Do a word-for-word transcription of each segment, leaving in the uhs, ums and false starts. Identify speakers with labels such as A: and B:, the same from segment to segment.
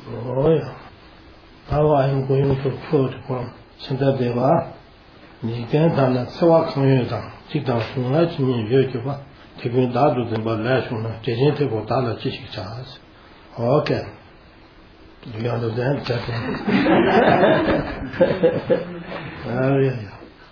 A: Oh yeah. Now I am going to quote from Santadeva. You can't have that Sawa Kamyuta. Sit down to let me Yokuba. Taking that to the Balashuna, taking to go down the Chichi Charles. Okay. Do you understand that? Oh yeah.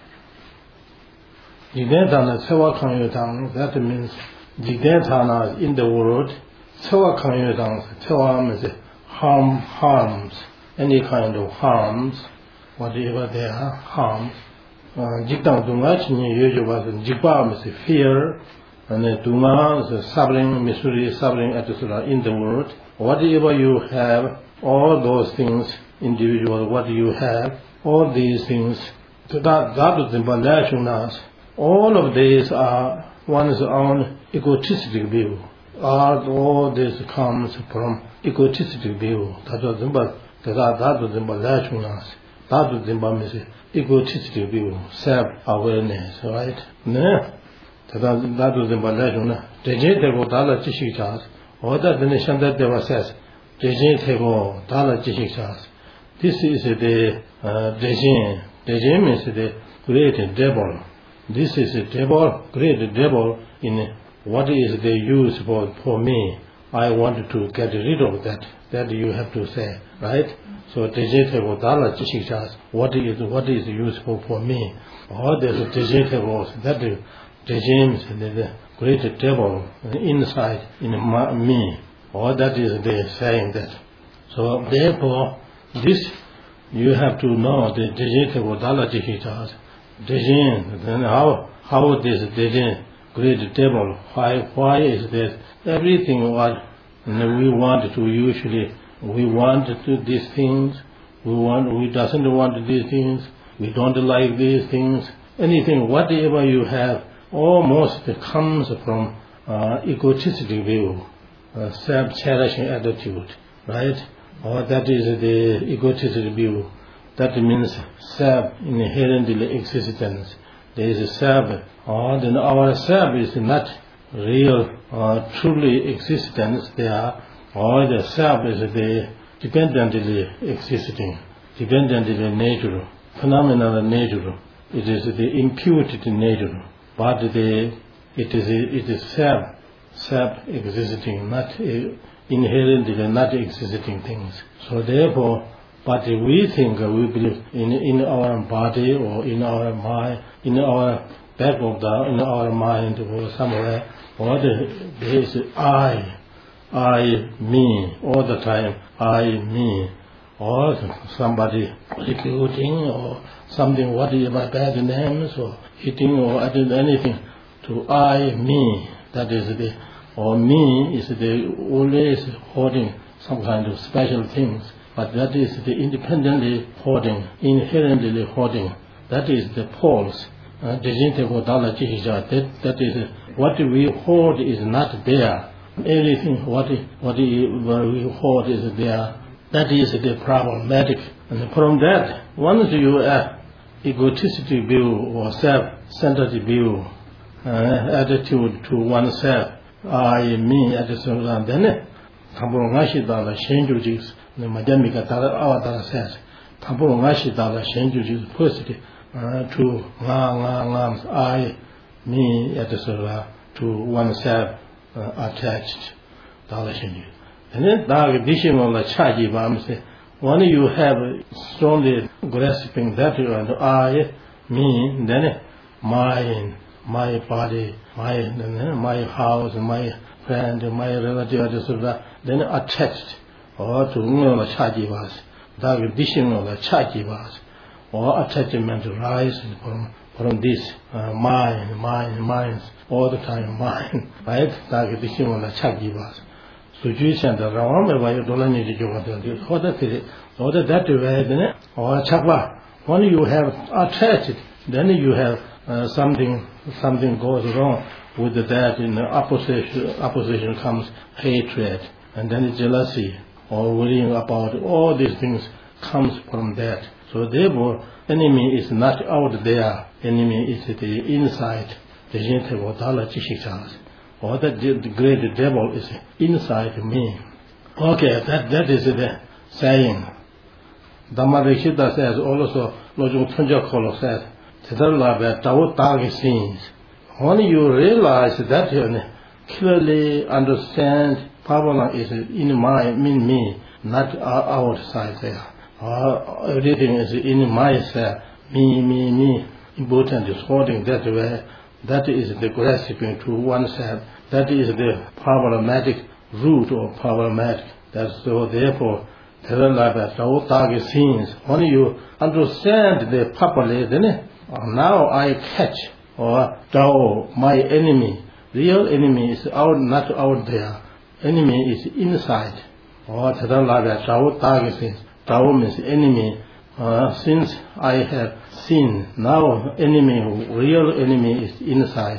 A: Jigantana Sawa Kamyuta, that means Jigantana in the world. Sawa Kamyuta, Sawa means harm, harms, any kind of harms, whatever they are, harms. Jigdang Dunga, Yojuba, Jiba means fear, and Dunga is suffering, misery, suffering, et cetera in the world. Whatever you have, all those things, individual, what you have, all these things, all of these are one's own egotistic view. All this comes from egotistic view. That was the egotistic view, self-awareness, right? That was the Balajuna. Dejete Dala Chishikas, or that the nation that there says, Dejete Dala Chishikas. This is the Dejin. Dejin means the great devil. This is the devil, great devil in what is the use for, for me. I want to get rid of that. That you have to say, right? So Dejete Dala Chishikas, what is what is useful for me? Or there's a Dejete that Dejin, the great devil inside in me. Or that is the saying that. So therefore, this you have to know the Dejete Dala Chishikas. Dejin, then how how this Dejin, great devil, why why is this everything what we want to usually we want to do these things, we want we doesn't want these things, we don't like these things, anything whatever you have almost comes from uh, egotistic view, uh, self-cherishing attitude, right? Or that is the egotistic view. That means self inherently existence. There is a self, or then our self is not real, uh, truly existence there, or the self is the dependently existing, dependently nature, phenomenal nature. It is the imputed nature, but the it is it is self, self existing, not uh, inherently not existing things. So therefore. But we think, uh, we believe in in our body or in our mind, in our back of the, in our mind or somewhere, or the, there is I, I, me, all the time, I, me, or somebody recruiting or something, whatever bad names or hitting or anything, to I, me, that is the, or me is the always holding some kind of special things. But that is the independently holding, inherently holding. That is the poles. Uh, that, that is what we hold is not there. Everything what what we hold is there. That is the problematic. And from that, once you have egotistic view or self-centered view, uh, attitude to oneself, I, me, et cetera, then Tamburangashidala changes. The Madamika Avatar says, Tabu Rashidala changes first to Lang, I, me, et cetera, to oneself uh, attached. And then the vision of the Chaji Bam, when you have strongly grasping that and I, me, then mine, my body, my my house, my friend, my relative, et cetera, then attached. Or to know the Chajivas, that vision of the Chajivas, or attachment rise from from this uh, mind, mind, minds, all the time mind, right? That vision of the Chajivas. Situation the Ram, why you don't need to go to or that or that way, or Chapa. When you have attached, then you have uh, something, something goes wrong with that. In the opposition, opposition comes hatred, and then jealousy. Or worrying about all these things comes from that. So therefore, enemy is not out there. Enemy is the inside. The Jinte or that the great devil is inside me. Okay, that that is the saying. Dhammarikshita says also, Lojung Tunja says, Tadalaba, Tao Tagi scenes. When you realize that you clearly understand Pavana is in my, in me, not outside there. Uh, everything is in myself, me, me, me. Important is holding that way. That is the grasping to oneself. That is the problematic root of problematic. That's so therefore, Tao scenes. When you understand the properly, then now I catch or Tao, my enemy. Real enemy is out, not out there. Enemy is inside. Or Tao scenes. Tao means enemy. Uh, since I have seen, now enemy, real enemy is inside.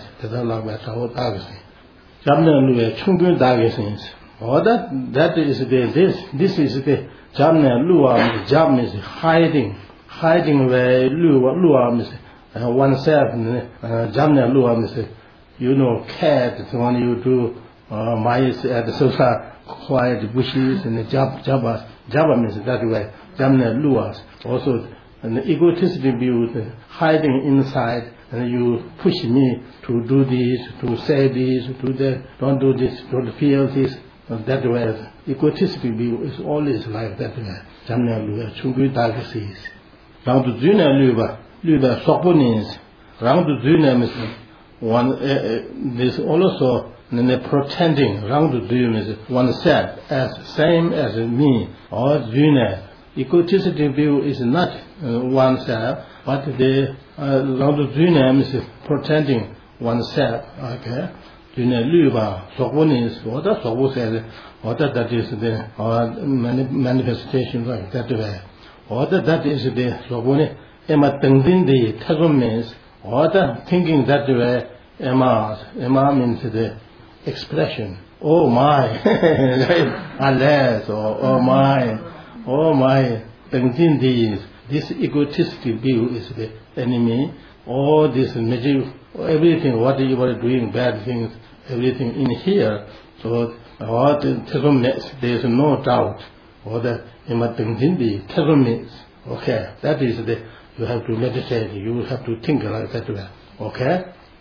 A: Or that, that is the, this, this is the Jamna Lua, Jam means hiding, hiding where Lua, Lua means uh, oneself, uh, Jamna Lua means, you know, cat, when you do uh, mice at the sofa, quiet bushes and the jab, jabas, Java means that way, Jamna Luas. Also, an egotistic view, hiding inside, and you push me to do this, to say this, to do that, don't do this, don't feel this, that way. Egotistic view is always like that way. Jamna Lua, Chungu Dagasis. Round to Zuna Luba, Luba Soponins, round to Zuna means one, uh, there's also and pretending round to do is oneself as same as me or Zuna. Egotistic view is not uh, oneself, but the round to Zuna is pretending oneself. Okay, Zuna Luba, Sokonis, what that Soko says, what that is the uh, manifestation like that way. Or that is the Sokoni, Emma Tengdin the Tazum means, or that thinking that way, Emma, Emma means the expression. Oh my, alas, or oh my, oh my, this, this egotistic view is the enemy. All this magic, everything, what you are doing, bad things, everything in here. So, what there is no doubt. Or that means, okay, that is the, you have to meditate, you have to think like that way. Okay?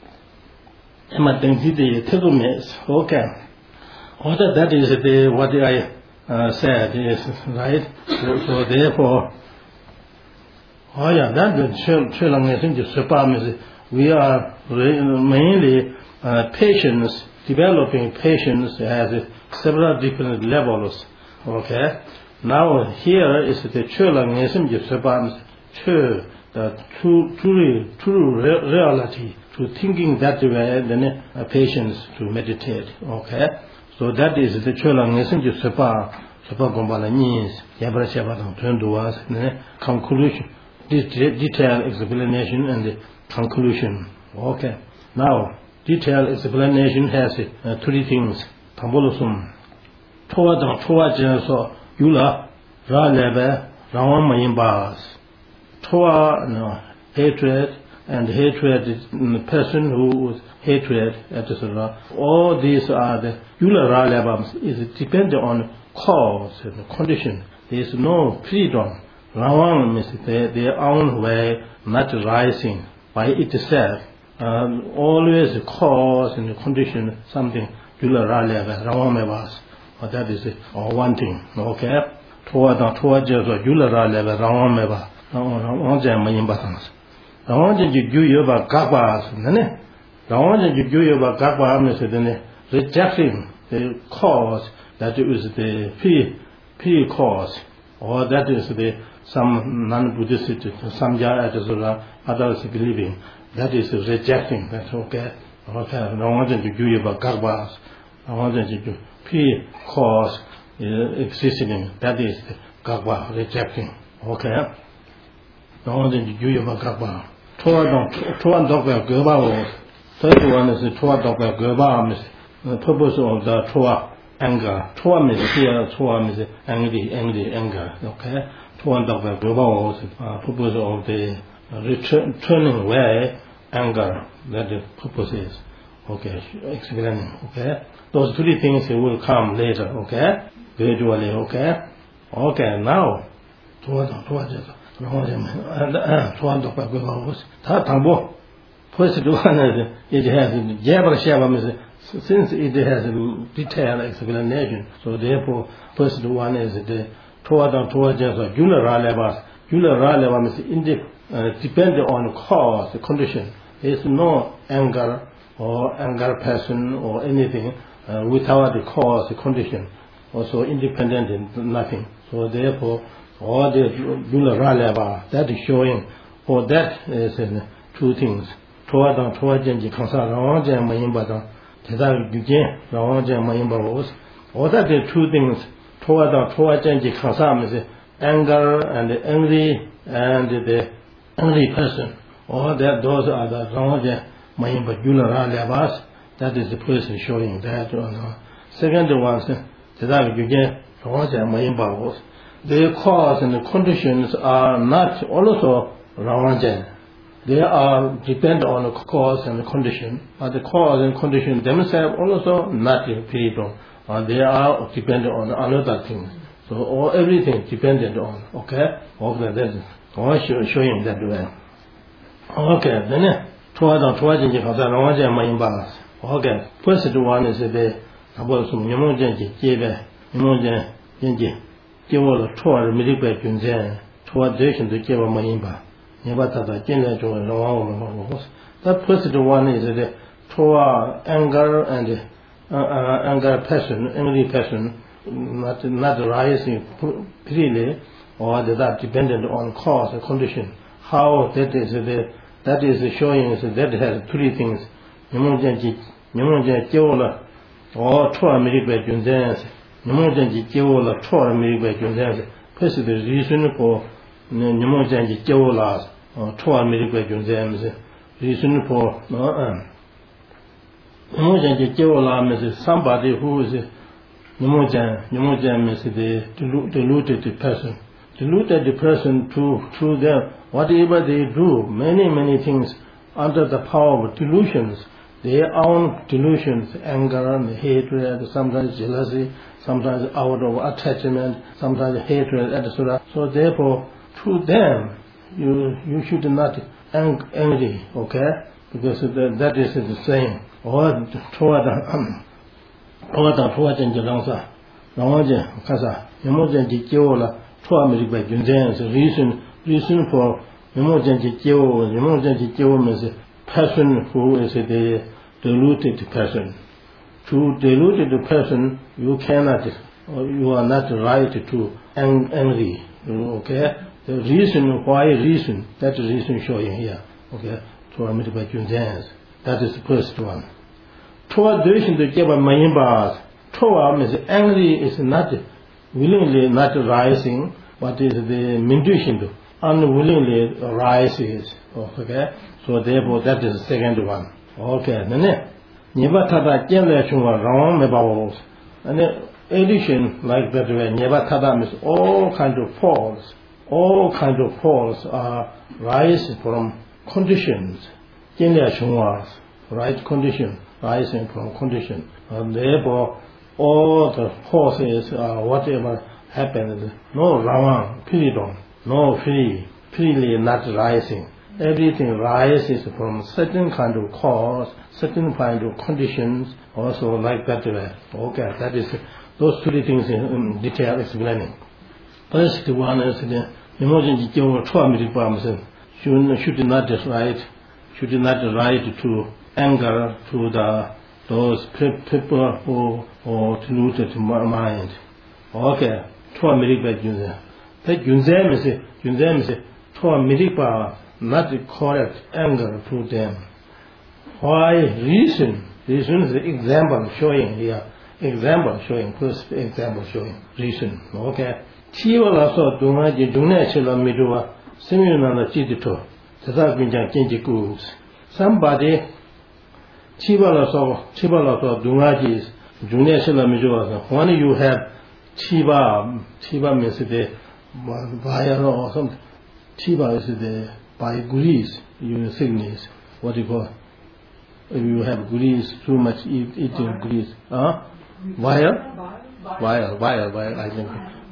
A: Okay. What that is the what I uh, said is right. So, so therefore, oh yeah, that we are mainly uh, patients, developing patients at several different levels. Okay. Now here is the Chulangism Yusabam, the true, true, true reality. To thinking that way, then uh, patients to meditate. Okay, so that is the Chulangism Yusapa, Sapa Gombala means Yabra Shabbat turn to us, conclusion, this detailed explanation and the conclusion. Okay, now detailed explanation has uh, three things. Tambolosum, Toa Dang Toa Jenso, Yula, Ra Lebe, Rawan Mayimbas, Toa, no, hatred. And hatred is the person who is hatred, et cetera. All these are the Yulara labams is dependent on cause and condition. There is no freedom. Rawang means their, their own way, not rising by itself. Um, always cause and condition something Yulara laba, Rawang mebas. That is uh, one thing. Okay? Toa da toa jezo Yulara laba, Rawang meba. Rawang jama yimbatans. Rawan ji gyu ba gaba ne Rawan ji gyu ba gaba means the rejecting the cause that is the pre pre cause, or that is the some non-Buddhist samjaya et cetera others believing, that is rejecting that. Okay, okay. Rawan ji gyu ba gaba, Rawan ji pre cause existing, that is the gaba rejecting. Okay, Rawan ji gyu ba gaba. Toa dog Gurba, third one is the Toa dog Gurba, the purpose of the Toa anger. Toa means here, Toa means angry, angry, anger. Okay? Toa dog Gurba was the purpose of the return, turning away anger, that the purpose is. Okay, explaining. Okay? Those three things will come later. Okay? Gradually. Okay? Okay, now, towards towards it, and toward the back was Tatambo. First one it has Jabra Shabam since it has a detailed explanation, so therefore first one is the toward towards the Jula Ralevas. Jula Ralevas is indi uh, depending on cause, the condition. There is no anger or anger passion or anything uh, without the cause, the condition. Also independent and nothing. So therefore, all the Jula Raleva, that is showing, for that is uh, two things. Toward and toward Genji Kansa, Rawaja and Mayimba, Tazar Gujen, Rawaja and Mayimba was. All that the two things, toward and toward Genji Kansa is anger and the angry and the angry person. All that, those are the Rawaja, Mayimba, Jula Ralevas, that is the person showing that. Uh, second one, Tazar Gujen, Rawaja and Mayimba was. The cause and the conditions are not also Rawaja. They are depend on the cause and the condition, but the cause and condition themselves also not people. Uh, they are dependent on another thing. So all everything dependent on. Okay, okay, that's all show, showing that way. Okay, then toward the toward the Rawaja Mayimba. Okay, first one is the about some Yamojanji, Jebe, Yamojan, Genji, give all the toward Medical Junzen, toward direction to give a Mayimba. That first one is the Torah anger and uh, uh, anger passion, angry passion, not not rising freely, or that dependent on cause and condition. How that is the that is showing is that has three things. Nyamonjanji, Nyamonjan Jola, or Torah Miribet Junzans, Nyamonjanji Jola, Torah Miribet Junzans. First the reason for Nyamonjanji Jolas. Toa medical Junzams, reason for no um Nyamonjan is somebody who is Nyamonjan, Nyamonjan is the deluded person. Deluded person to through them, whatever they do, many, many things under the power of delusions, their own delusions, anger and hatred, sometimes jealousy, sometimes out of attachment, sometimes hatred, et cetera. So therefore, to them, you you should not ang angry, okay? Because the, that is the same. Or toward um or the toward in Jalangsa, Rawaja, Kasa, Yamojanji Jola, Tua Medical Junzans, reason reason for Yamojanji Jo, Yamojanji Jo means person who is the deluded person. To deluded person, you cannot, or you are not right to ang angry, okay? The reason, why reason, that reason showing here. Okay, Torah Medical Junzans. That is the first one. Torah direction to give a Mayimba. Torah means angry is not willingly not rising, but is the Minduishin unwillingly rises. Okay, so therefore that is the second one. Okay, then Nibatada Jella Chunga Ram Mebavos. And addition like that way, Nibatada means all kind of falls. All kinds of falls are rise from conditions. Right condition, rising from condition. And therefore, all the forces, uh, whatever happens, no rawan, piridon, no free, freely not rising. Everything rises from certain kind of cause, certain kind of conditions, also like that way. Okay, that is those three things in detail explaining. First one is the emergency should should not right, should not right to anger to the those people who or polluted mind. Okay, to America Junze. The Junze is Junze is to America not correct anger to them. Why reason? Reason is the example showing here. Example showing, first example showing reason. Okay. Chivala so dunga ji dunga chela midwa simuna na chidito. Tata binjang kenji kus. Somebody Chivala so Chivala so dunga ji dunga chela midwa. When you have Chiba, Chiba means the via or something. Chiba is the by grease, you sickness. What do you call? If you have grease, too much eat, eating grease. Huh? Wire? Wire, wire, wire, I think.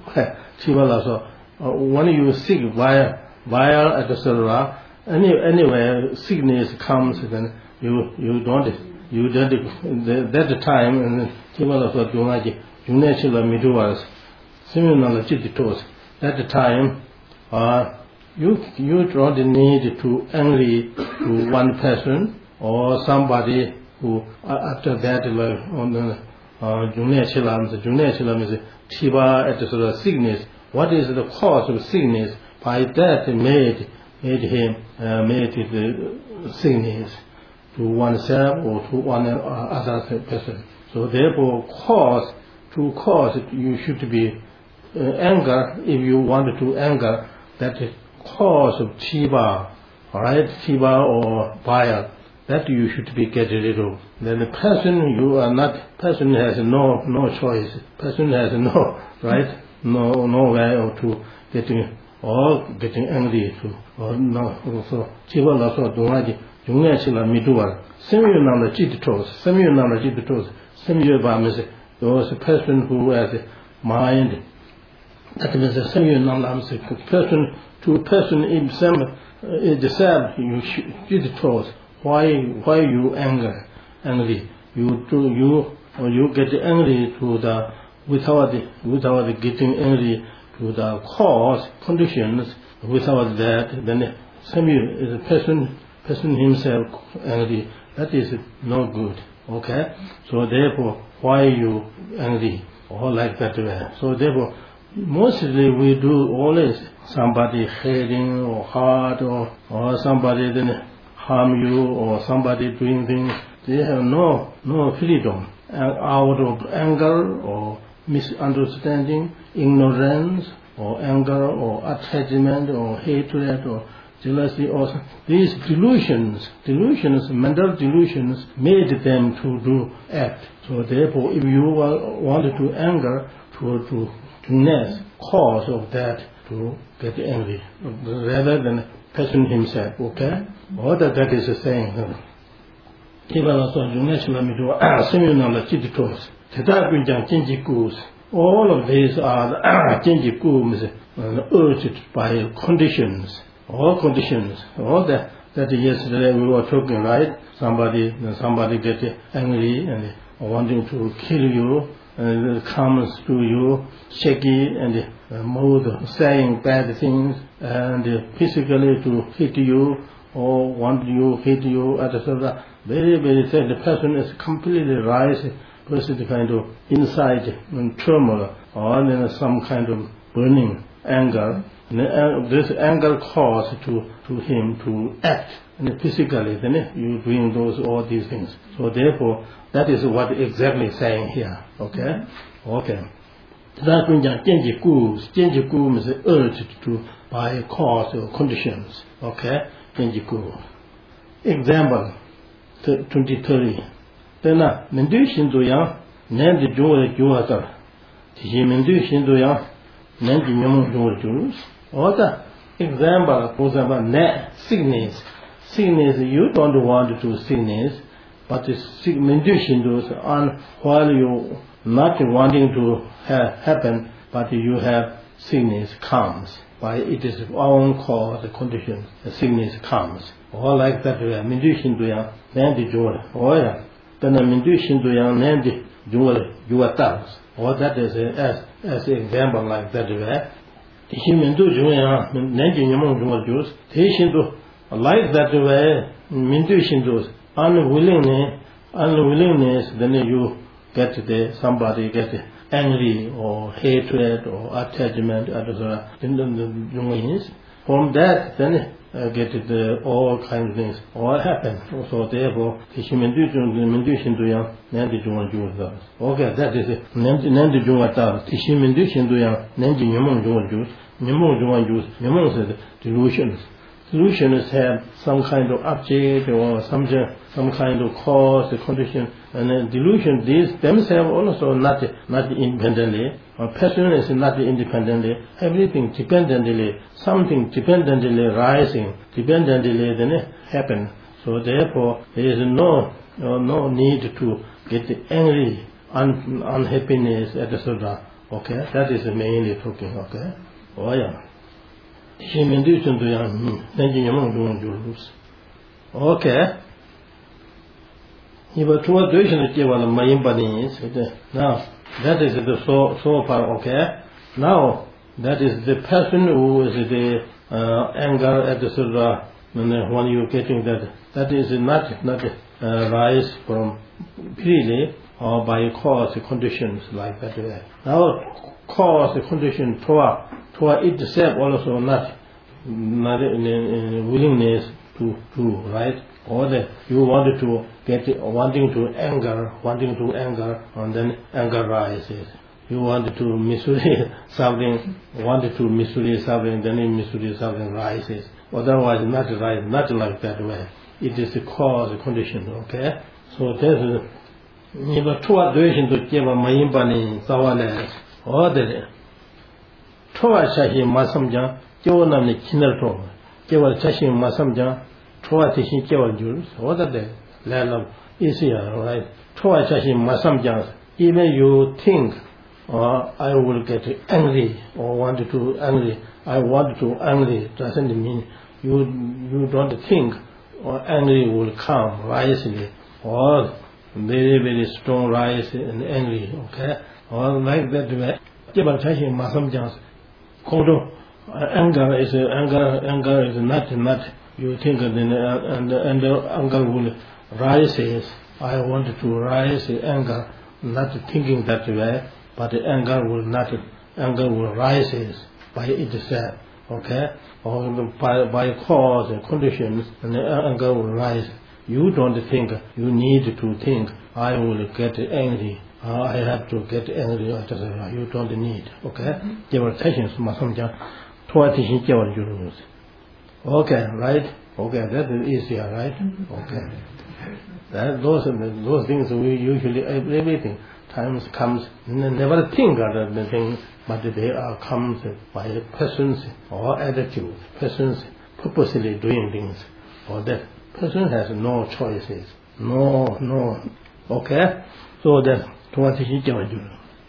A: So when you sick via via et cetera, any anywhere sickness comes, then you you don't you don't that the time and Chivala so Dungaji, Junachila Miduas, similar to at the time uh you you don't need to angry to one person or somebody who uh, after that like on the Junachila, the Junachila is Chiba et cetera sickness. What is the cause of sickness? By that made made him uh, made the sickness to oneself or to one other person. So therefore, cause to cause you should be uh, anger. If you want to anger, that is cause of chiba, all right, chiba or bile. That you should be get rid of. Then the person you are not. Person has no no choice. Person has no right. No, no way to getting or getting angry to or no. So, chiva la so dungaji, junga chila midua. Semi na la jitos, semi na la jitos, semi ba means those person who has a mind. That means a semi na la means person to person himself is deserved. You jitos. Why why you anger angry? You do you or you get angry to the without without getting angry to the cause conditions. Without that, then semi is a person person himself angry. That is no good. Okay, so therefore, why you angry or like that way? So therefore, mostly we do always somebody hating or hard or or somebody then harm you or somebody doing things. They have no no freedom out of anger or misunderstanding, ignorance, or anger, or attachment, or hatred, or jealousy, or these delusions, delusions, mental delusions, made them to do act. So therefore, if you wanted to anger, to to to cause of that to get angry, rather than person himself. Okay, what that that is saying. Even also, you naturally do similar to all of these are urged by conditions, all conditions, all that. That yesterday we were talking, right? Somebody, somebody get angry and wanting to kill you, and it comes to you shaky and uh, mood, saying bad things, and uh, physically to hit you or want you hit you, et cetera. Very, very sad. The person is completely rising. Person kind of inside and turmoil or then some kind of burning anger. And this anger caused to, to him to act and physically. Then you doing those all these things. So therefore, that is what exactly saying here. Okay, okay. That means change goals. Change goals is urged to by cause or conditions. Okay, change goals. Example twenty thirty. Then, Mendu Shindoya, Nandi Joy Joata, Tishi Mendu Shindoya, Nandi Yamu Joy Jews. Or the example, for example, net sickness. Sickness, you don't want to sickness, but the Mendu Shindos on while you not wanting to ha- happen, but you have sickness comes. By it is own cause, the condition, the sickness comes. Or like that, Mendu Shindoya, Nandi Joy. Or yeah. Then I'm inducing to young Nandi Jewel Yuatas. Or that is a, as as an example like that way. The human do Julia Nandi Yamon Jewel Jews, teaching to like that way, inducing those unwillingness, unwillingness, then you get the somebody get angry or hatred or attachment, et cetera. In the from that, then Uh, get the all kinds of things, all happen. So therefore, the human induction to young Nandi Junga Jews. Okay, that is it. Nandi Junga Tar, the human induction to young Nandi Yamon Junga Jews, Yamon Junga Jews, Yamon said delusions. Delusions have some kind of object or some some kind of cause, the condition, and then delusion, these themselves also not not independently. A person is not independently, everything dependently, something dependently rising, dependently then happen. So therefore, there is no no, no need to get angry, un, unhappiness, et cetera. Okay, that is mainly talking. Okay, oh yeah. Human duty to young, then you don't do. Okay. You were two duration to give on the main body. Now, that is the so so far. Okay. Now, that is the person who is the uh, anger at the surah when when you getting that. That is not not uh, rise from freely or by cause conditions like that. Now, cause condition to to itself also not not in, in willingness to do right, or that you wanted to get wanting to anger, wanting to anger, and then anger rises. You wanted to mislead something, wanted to mislead something, then you mislead something rises. Otherwise, not right, not like that way. It is the cause, the condition. Okay, so there's if a two duration to give a main bani zawale or the two shahi masamja, Joanam the Kinderton, give a chashi masamja, two tishi give Jews, or the land easier, right? Two shahi masamjas, even you think. Or I will get angry or want to angry. I want to angry doesn't mean you you don't think or angry will come rising or very very strong rise and angry. Okay, or like that way. Give a chance in some chance. Anger is anger. Anger is not not. You think and and and anger will rises. I want to rise anger, not thinking that way. But the anger will not, anger will rises by itself, okay? Or by, by cause and conditions, and the anger will rise. You don't think, you need to think, I will get angry, uh, I have to get angry, you don't need, okay? Give attention to my son, okay, right? Okay, that is easier, right? Okay. That, those, those things we usually, everything. Times comes, never think of the thing, but they are comes by persons or attitude, persons purposely doing things, or that person has no choices, no, no, okay? So that's what he can do.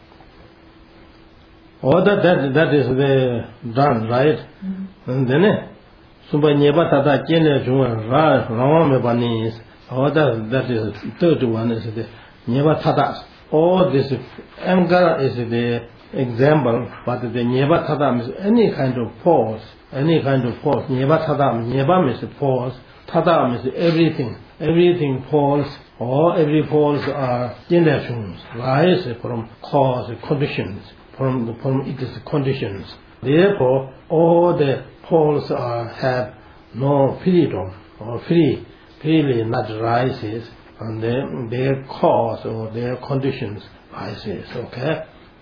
A: Or that, that, that is the done, right? Mm-hmm. And then, Sumba Nyeba Tata Jene Junga Ra Rawame Banis, or that, that is third one is the Nyeba Tatas. All this anger is the example, but the Nyeba Tadam is any kind of force, any kind of force. Nyeba Tadam, Nyeba is force, Tadam is everything. Everything force, or every force are generations, rise from cause, conditions, from, from its conditions. Therefore, all the poles are, have no freedom, or free, freely not rises. And then their cause or their conditions rises, okay?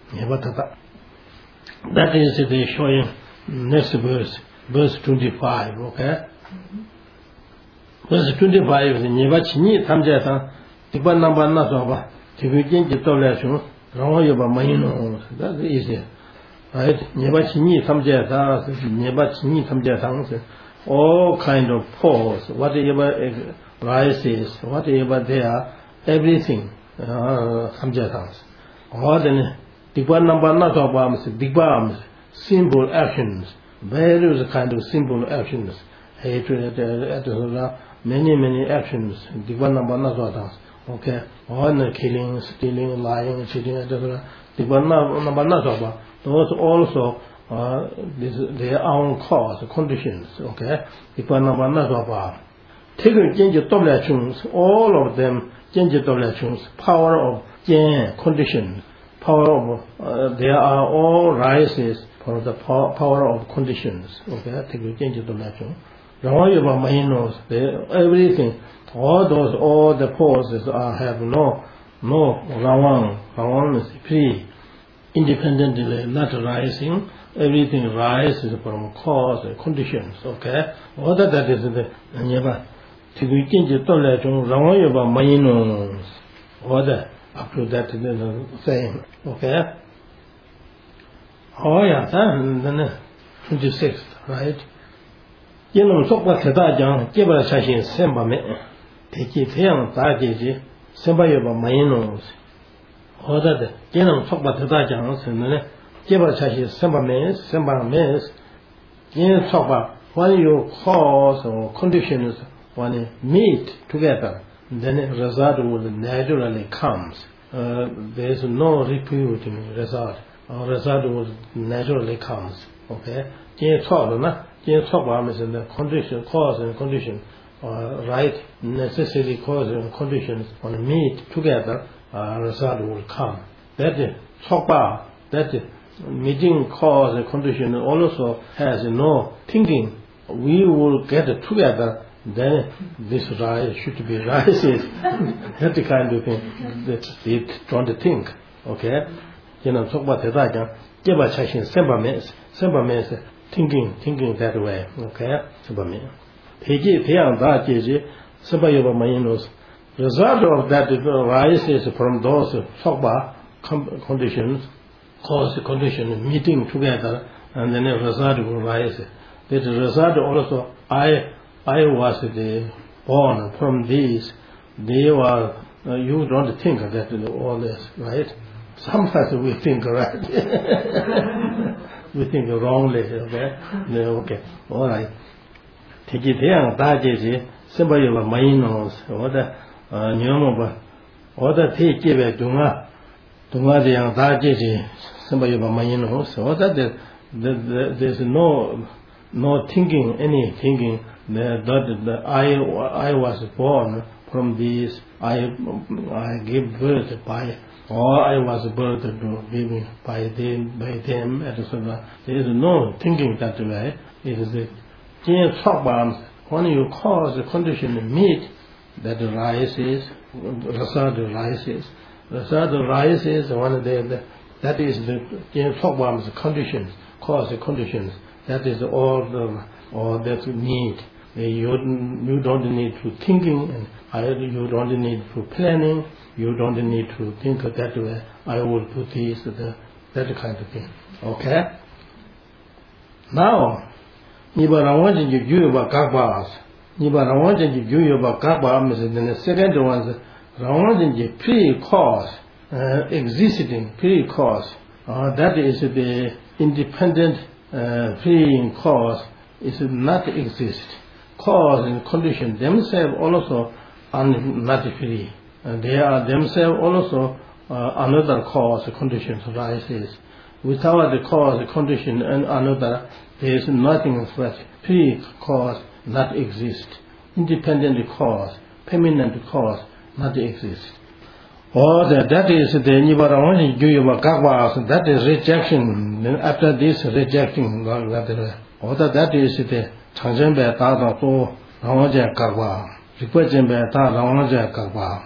A: That is the showing next verse, verse twenty-five, okay? Mm-hmm. Verse twenty-five is Nyeba Chini Tamjata, Tiba Namba Nasaba, Tibukin Jitolation, Ramoyoba Maino, that's easy, right? Nyeba Chini Tamjata, Nyeba Chini Tamjata, all kind of pause, whatever rises, whatever they are, everything, samjatans. Or then, Digba number not of arms, Digbams, simple actions, various kind of simple actions, hatred, many, many actions, Digba number not of us, okay? Or killing, stealing, lying, cheating, et cetera. Digba number not of those also uh, this, their own cause, conditions, okay? Digba number not of Taking Genji Doblations, all of them, Genji Doblations, power of Gen conditions, power of, uh, they are all rises for the power, power of conditions. Okay, taking Genji Doblations. Ramayuba Mahinos, everything, all those, all the forces are, have no, no Rawan, Rawan is free, independently, not rising. Everything rises from cause and conditions. Okay, all that, that is the Nyeba. To be changed to let you run about my order up to that the same. Okay? Oh, yeah, then twenty-sixth, right? You know, so what the young give us a shame, Samba me. Take it here, that is it. Samba about my nose. or that you know talk about the Jans and then give us a simple means, simple means, you talk about when you cause or conditions when you meet together, then the result will naturally comes. Uh, there is no repeating result. Or result will naturally comes. Okay? You talk, no? You talk about the condition, cause and condition, uh, right? Necessary cause and conditions when meet together, uh, result will come. That is talk about that meeting cause and condition also has no thinking. We will get together, then this rise should be rises. That kind of thing that it don't think. Okay? You know, talk about that. Give a chasing simple means, simple means thinking, thinking that way. Okay? Simple means. Pegi, Tiang, Da, Jiji, simple Yoba Mayinos. Result of that rises from those talk about conditions, cause condition, meeting together, and then the result will rise. The result also, I I was the born from these. They were, uh, you don't think that all this, right? Sometimes we think right. We think wrongly, okay? Okay, all right. Take it here, Daji, somebody of my nose, or the Nyomoba, or the take it, Dunga, Dunga, the young Daji, somebody of my nose, or that there's no. No thinking, any thinking that the, the I I was born from this. I I gave birth by, or I was birth to given by them by them, et cetera. There is no thinking that way. It is the in when you cause the condition to meet, that rises, result rises, result rises. One of the that is the in the conditions, cause the conditions. That is all the, all that you need. You, you don't need to thinking, and you don't need to planning. You don't need to think that way. I will do this, the, that kind of thing. Okay. Now, niba rawanji ji juyo ba kakba. Niba rawanji ji juyo ba kakba means the second one is rawanji ji pre-cause, uh, existing pre-cause. Uh, that is the independent. Uh, free cause is not exist. Cause and condition themselves also are not free. Uh, they are themselves also uh, another cause condition arises. Without the cause condition and another, there is nothing such. Free cause not exist. Independent cause, permanent cause not exist. Or that, that is the Nibarawani Guyuba Gagwas, that is rejection. Then after this rejecting, or that, that is the Changjembe Tata to Ramaja Gagwa, Requestembe Tata Ramaja Gagwa.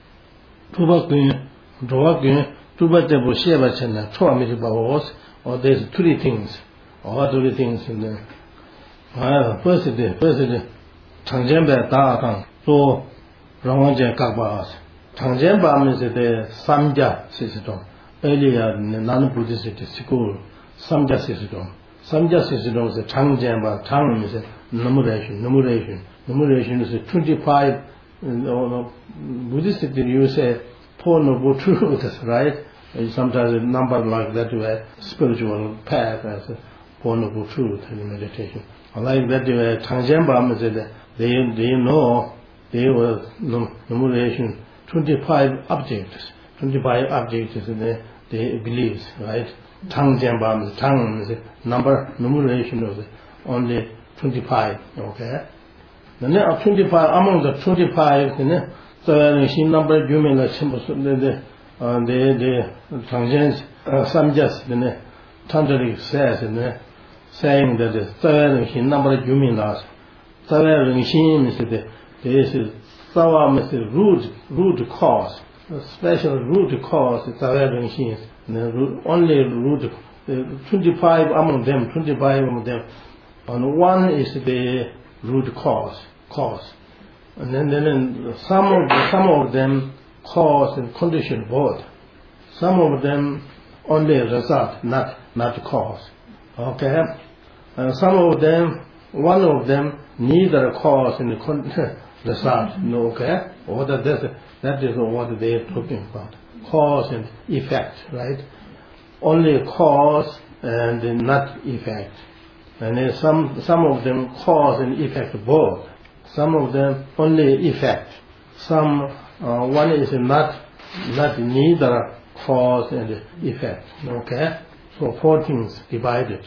A: Tubakin, Drogakin, Tubatebu Shevachan, Tuamitibawas, or there's three things, or three things in the first, first, Changjembe Tata to Ramaja Gagwas. Changjemba means the Samja system. Earlier in the non-Buddhist school, Samja system. Samja system is the Changjemba. Chang means numeration, numeration. Numeration is twenty-five. Uh, Buddhist you say four noble truths, right? Sometimes a number like that way, spiritual path as a four noble truth in meditation. Like that way, Changjemba means that they they know they were numeration. twenty-five objects, twenty-five objects they, they believe, right? Tang Jambam, Tang is the number, numeration of the only twenty-five, okay? Then there are twenty-five, among the twenty-five, so the number, you mean the simple, the, uh, the, the Tangjans, uh, Samjas, the Tantric says, saying that the third number, you mean last. Third is the, there is Sawa means the root, root cause. A special root cause is the machines. Only root, uh, twenty-five among them, twenty-five among them. And one is the root cause, cause. And then, then some of the, some of them cause and condition both. Some of them only result, not not cause. Okay. And some of them, one of them, neither cause and con- result. No, okay. Or that that that is what they are talking about. cause and effect, right? Only cause and not effect. And then some some of them cause and effect both. Some of them only effect. Some uh, one is not not neither cause and effect. Okay, so four things divided.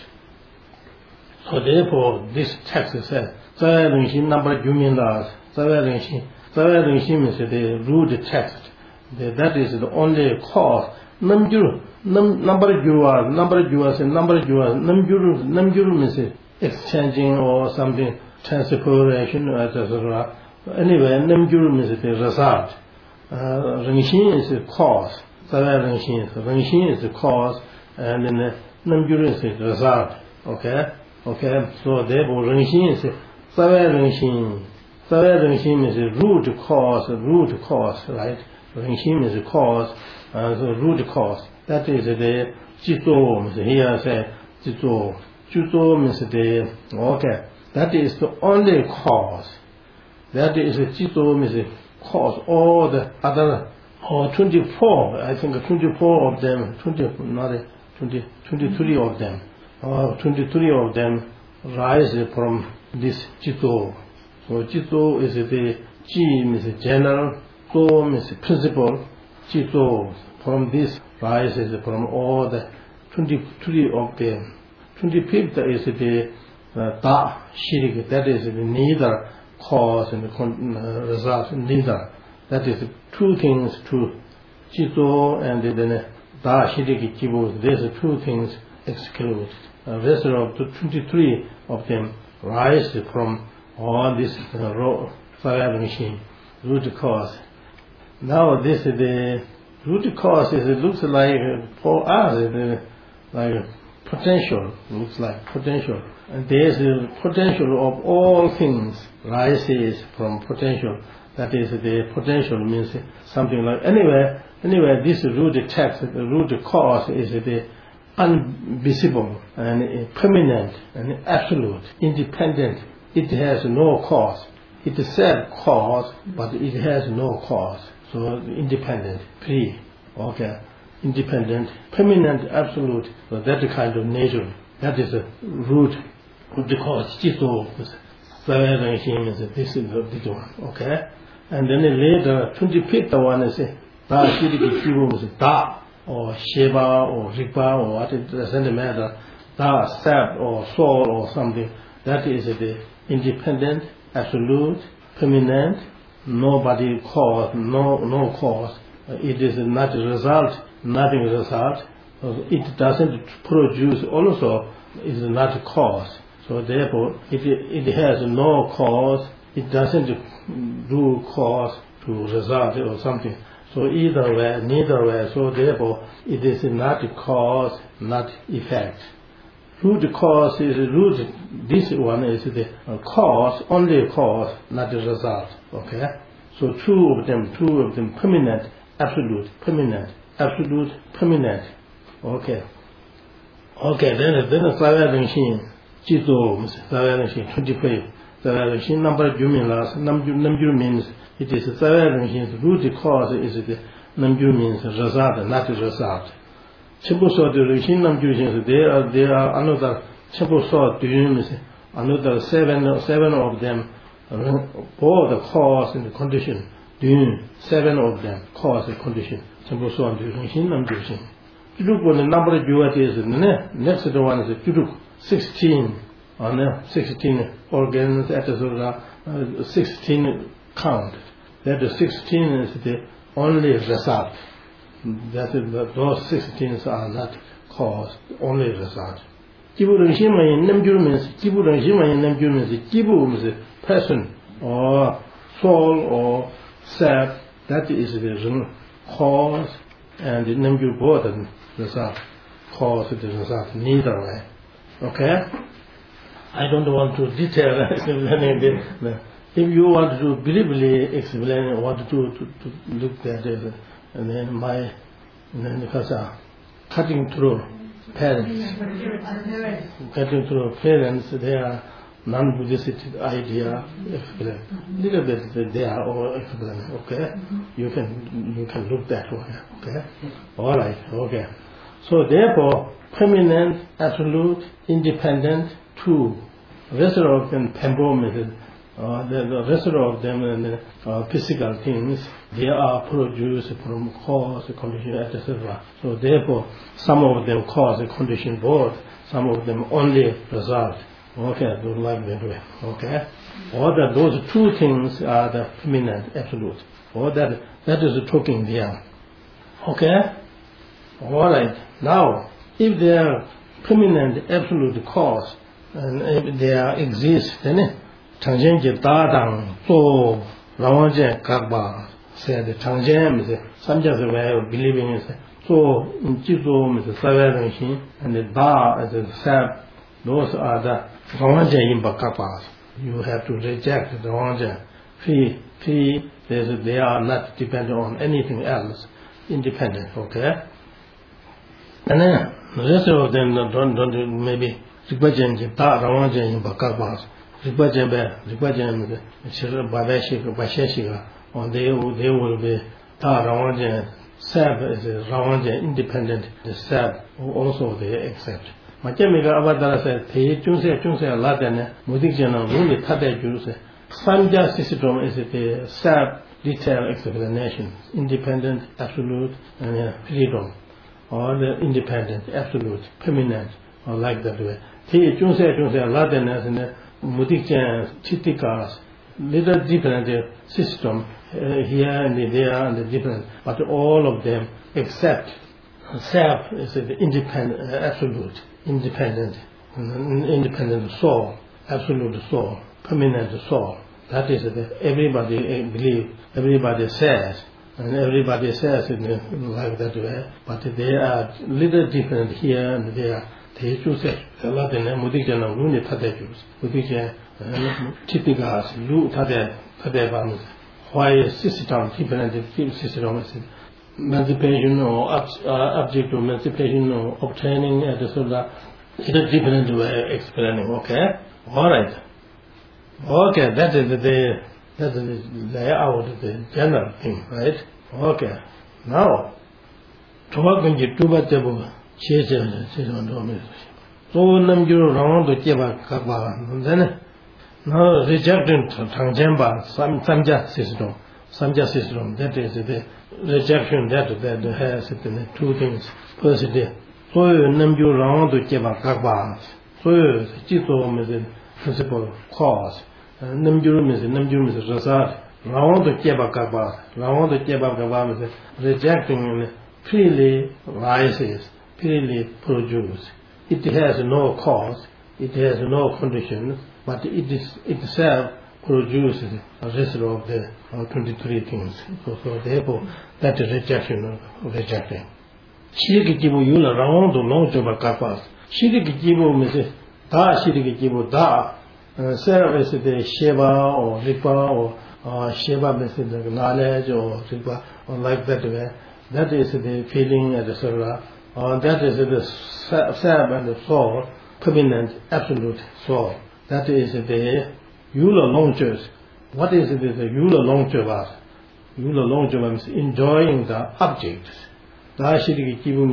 A: So therefore, this text says, "Zai Ren Xin number Jumin Das." Zai Ren Xin. Zai Ren Xin means the root text. The, that is the only cause. Namjuru, num, number jua, number jua, number jua, namjuru, namjuru means exchanging or something, transpiration, et cetera. Anyway, namjuru means the result. Uh, Rengxin is the cause. Zai Rengxin, Rengxin is the cause, and then namjuru is the result. Okay, okay. So therefore, Rengxin is Zai Rengxin. Zai Rengxin is the root cause, root cause, right? Rengxin is the cause, uh, the root cause. That is the Jizuo means here say Jizuo. Jizuo means the okay. That is the only cause. That is the Jizuo means the cause. All the other or twenty-four, I think twenty-four of them, twenty not twenty, twenty-three of them, or twenty-three of them rise from this Jizuo. So Jizuo is the Ji means general. So means principle, Jizuo, from this rises from all the twenty-three of them. twenty-fifth is the uh, Da Shirik, that is the neither cause and uh, result, neither. That is two things to Jizuo and then Da Shirik Jibu. These two things exclude. The rest of the twenty-three of them rise from all this uh, machine, root cause. Now this is the root cause is it looks like for us it, like potential, looks like potential. And there is the potential of all things rises from potential. That is the potential means something like anyway anyway this root text, the root cause is the invisible and permanent and absolute, independent. It has no cause. It is said cause, but it has no cause. So independent, free, okay, independent, permanent, absolute. So that kind of nature. That is the root. Root cause Jizuo. This is the one, okay. And then later, twenty-fifth one is Da Shiriki Jibu is Da or Sheba or Ripa or what it doesn't matter. Da Sab or Soul or something. That is the independent, absolute, permanent. Nobody cause, no no cause. It is not a result, nothing result. It doesn't produce also, it is not a cause. So therefore, it it has no cause. It doesn't do cause to result or something. So either way, neither way. So therefore, it is not cause, not effect. Root cause is root. This one is the cause, only cause, not the result. Okay. So two of them, two of them, permanent, absolute, permanent, absolute, permanent. Okay. Okay. Then then Zai Ren Xin, Jizuo, Zai Ren Xin, twenty-five. Zai Ren Xin number Jumin last. Namju means it is Zai Ren Xin's root cause is the Namju means result, not the result. Chenpo So the Rixin Namju Xin, there are there are another Chenpo So means another seven seven of them, all the cause and the condition. Dun, seven of them cause and condition. Chenpo So the Rixin Namju Xin. Juruk when the number of Juat is next one is Juruk sixteen. On sixteen organs at the sixteen count. That is sixteen is the only result. That is, those sixteens are not cause, only result. Jibu Rengxin Namju means Jibu Rengxin Namju means Jibu means person or soul or self. That is the cause, and the Namju both result, cause the result, neither way. Okay? I don't want to detail explaining it. If you want to briefly explain, want to, to, to look at it, and then my, and then because uh, cutting through parents, cutting through parents, they are non-Buddhist idea, little bit there, or okay, you can you can look that way, okay, all right, okay. So therefore, permanent, absolute, independent, two. Rest of them, Pembo method, uh, the, the rest of them and uh, physical things, they are produced from cause, condition, et cetera. So therefore, some of them cause a condition both, some of them only result. Okay, don't like that way. Okay, or that those two things are the permanent, absolute. Or that that is talking there. Okay, all right. Now, if they are permanent, absolute cause, and if they exist, then Changzhen Dadang So Rawanjen Kakba said Changzhen is some just way of believing is so in Jizo is the Savarenshin and the Da as a Sab, those are the Rawanjen in Bakabas. You have to reject the Rawanjen. Fee, fee, they are not dependent on anything else, independent, okay? And then the rest of them don't, don't maybe Rikbajan, Da Rawanjen in Bakabas. Rikbajan, Rikbajan, Babashik, Bashashika, or they, they will be Da Rawanjan, Sab is a Rawanjan independent, the Sab also they accept. Majamiga Abadara said, Te Junse Junse Latin, Mudikjana, only Tate Juse. Samja system is the Sab detailed explanation, independent, absolute, and uh, freedom, or the independent, absolute, permanent, or like that way. Te Junse Junse Latin and Mudikjan Chitikas, little different system uh, here and there and different, but all of them except Sab is the independent, uh, absolute, independent, independent soul, absolute soul, permanent soul. That is the, everybody believe, everybody says, and everybody says it like that way, but they are little different here and there. They choose a lot in Mudikjan and Luni Tadejus, Mudikjan, Tipigas, Lu Tade, Tadebans, why system, different system is emancipation or uh, object of emancipation or obtaining, et cetera. It's a different way of explaining, okay? Alright. Okay, that is the that is the layout, the general thing, right? Okay. Now, talking to Tuba Tebu, Chase, so Namju round the Jeba Kaba, then now rejecting Tangjamba, some Samja system, Samja system, that is the rejection that that has two things. First, so Namju round the Jeba Kaba, so Jito is the principal cause. Namjurum is Namjurum is result. Round the Jeba Kaba, round the Jeba Kaba is rejecting freely rises, freely produce. It has no cause, it has no condition, but it is itself produces a result of the uh, twenty-three things. So, so therefore, that is rejection of rejecting. Shiriki Jibu Yula round the long Jeba Kabas. Shiriki Jibu means Da Shiriki Jibu Da. Self is the Sheva or Ripa or uh, Sheva means the knowledge or Ripa or like that way. That is the feeling, et cetera. Uh, that is the self and the soul, permanent, absolute soul. That is the Yula Longchus. What is it? The Yula Longchuvas? Yula Longchuvas means enjoying the objects. Da Shiriki Jibu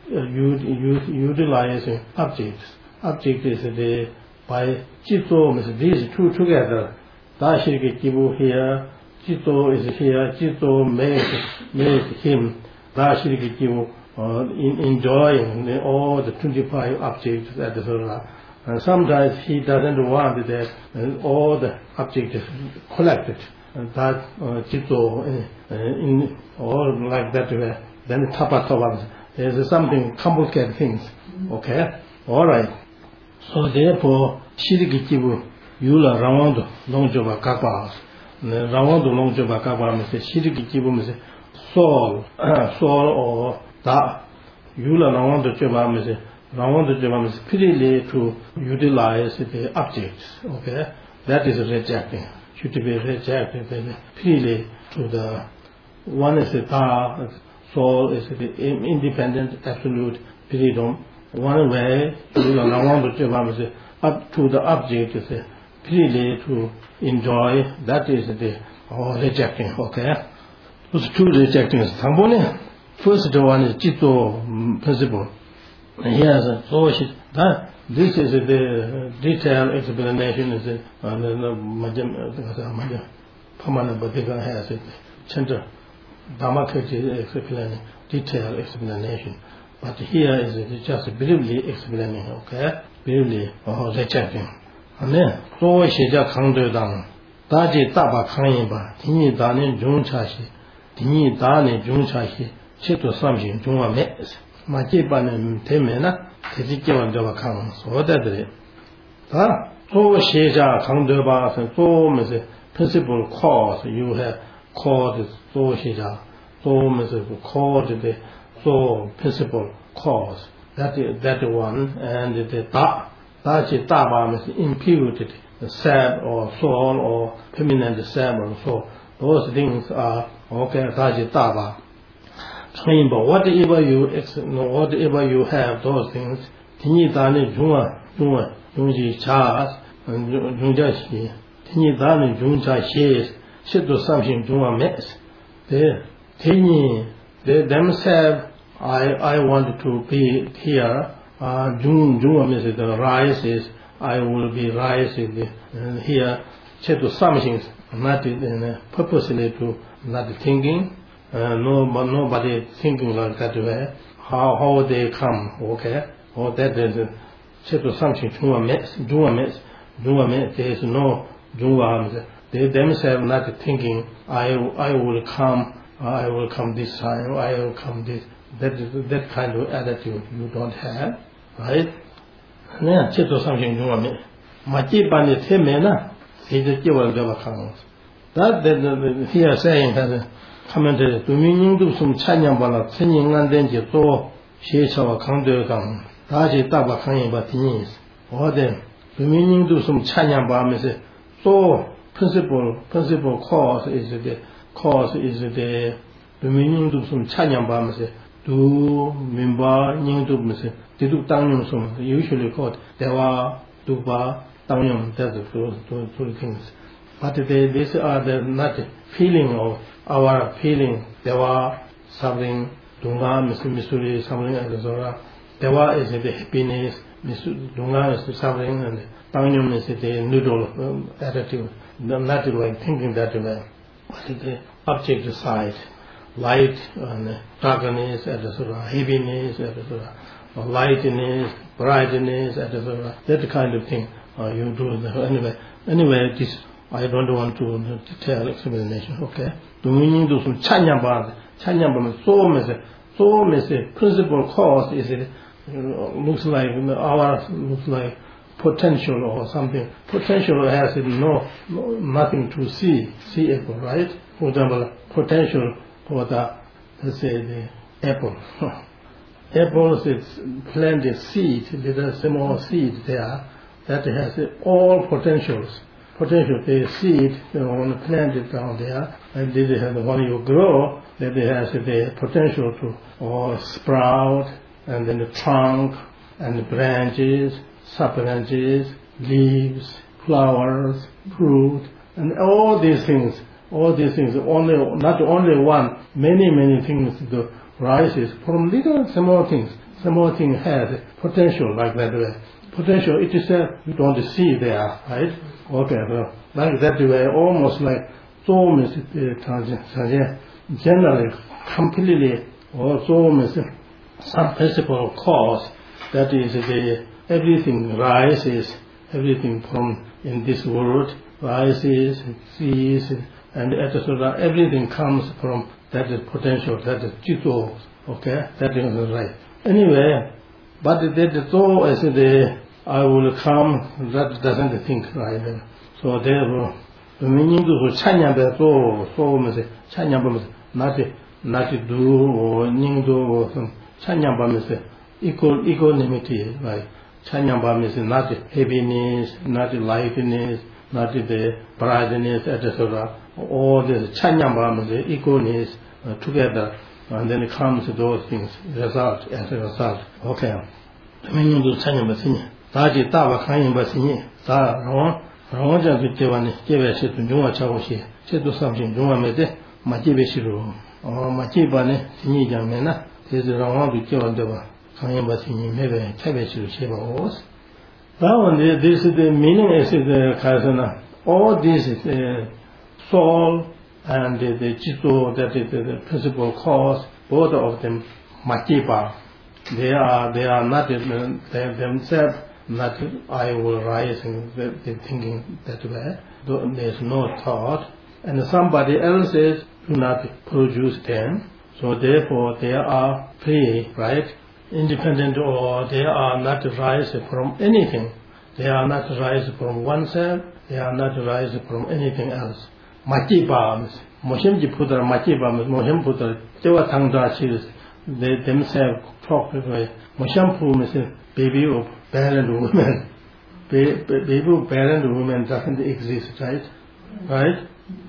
A: means utilizing objects. Object is the by Jito means these two together. Da Shiriki Jibu here, Jito is here, Jito makes, makes him, Da Shiriki Jibu uh, in, enjoying the, all the twenty-five objects, et cetera. And sometimes he doesn't want that uh, all the objects collected, and that uh, Jito in, uh, in all like that way. Then Tapa Tapa, there's something complicated things. Okay? Alright. So therefore, Shiriki Jibu Yula Rawando Longjoba Kabas. Rawando Longjoba Kabas means Shiriki Jibu means soul, soul or Da. Yula Rawando Joba means Rawando Joba means freely to utilize the objects. Okay? That is rejecting. Should be rejected freely to the one is the Da, soul is the independent, absolute freedom. One way, Yula Rawando Joba means up to the object is freely to enjoy, that is the or rejecting, okay? Those two rejecting. First one is Jito principle. Here's a so that this is the detailed explanation is the Pamana Badiga has it. Center Dhammakirti explaining detailed explanation. But here is just briefly explaining, okay? Briefly or rejecting. And then so Shija Kangdo Dang. Daji Taba Kangba, Tini Dani Junchashi, Tini Dani Junchashi, Cheto Samshin Junga Mes. Majiban Temena, Tijivan Java Kang, so that it. So Shija Kangdoba, so is a principal cause you have called so Shija, so is a called the so principal cause. That is that one, and the Da, Daji Taba is imputed. The sab or soul or permanent sab or soul. Those things are okay, Daji Taba. But whatever you whatever you have, those things, Tini Dani Junga, Junga, Junji Chas, and Junja Shi, Tini Dani Junja Shi, Shito something Junga Mess. They, Tini, they themselves, I, I want to be here, uh, Jung, Junga Mess, the rises. I will be rising uh, here, to something, not uh, purposely to not thinking, uh, no, but nobody thinking like that way. How how they come, okay? Or that is uh, to something. Juma mess, Juma mess, Juma mess. There is no Juma. They themselves not thinking. I I will come. I will come this time. I will come this. That is that kind of attitude you don't have, right? Yeah, Cheto something you want me. Majiban is him, he's a jewel of accounts. That then here saying that commented to meaning to some Chanyambala, singing and then you saw she saw a counter down. Taji Taba Kang Batinis. Or then the meaning to some Chanyambam is so principal principal cause is the cause is the the meaning to some Chanyambam is to Mimba Ning to Miss. They do Tangyum, usually called Dewa, Duba, Tangyum, that's the two, two things. But they, these are the not feeling of our feeling. Dewa, suffering, Dunga, Missouri, suffering, et cetera. Dewa is the happiness, Dunga is the suffering, and Tangyum is the neutral um, attitude. Not like thinking that way. But the object side, light and darkness, et cetera, heaviness, et cetera. Lightness, brightness, et cetera. That kind of thing uh, you do. Anyway, anyway, this I don't want to detail explanation. Okay. The meaning to some Chanyamba, Chanyamba, so much, so much principal cause is it uh, looks like our looks like potential or something. Potential has no, no nothing to see, see apple, right? For example, potential for the let's say the apple. Apples is planted seed, little small seed there that has all potentials. Potential, the seed, you know, planted down there, and they have when you grow, that it has the potential to or sprout, and then the trunk, and the branches, sub-branches, leaves, flowers, fruit, and all these things. All these things, only not only one, many many things. The rises from little small things. Small thing has potential like that way. Potential it is uh, you don't see there, right? Okay, so like that way, almost like so much uh, generally, completely, or so much some principal cause that is the everything rises, everything from in this world rises, sees, and et cetera. Everything comes from that is potential, that is jito, okay, that is right. Anyway, but that is so as the I will come, that doesn't think right. So therefore, the meaning to chanyamba so so much chanyamba not not do or ning do or some chanyamba is equal equanimity, right? Chanyamba is not heaviness, not lightness, not the brightness, et cetera. All this chanyamba is equalness uh, together, and then it comes to those things, result as a result. Okay. The meaning to chanyamba is Daji Taba Kanyamba Sini, Da Ron, Raja Vitavani, Kevas, Juma Chawashi, said to something, Juma Mede, Majibeshiru, or Majibane, Sinijamena, there's a round with Kevadeva, Kayamba Sini, maybe Tabeshu Sheba was. Now, this is the meaning is the Kazana. All this is the soul and the, the Jito, that is the principal cause, both of them, Majiba. They are, they are not they themselves, not I will rise and they're thinking that way. There's no thought. And somebody else do not produce them. So therefore they are free, right? Independent, or they are not rise from anything. They are not rise from oneself. They are not rise from anything else. Majiba, Moshemji Putra, Majiba, Moshem Putra, Dewa Tangda Shirs, they themselves talk that way. Moshampu means baby of barren women. Baby of barren women doesn't exist, right? Right?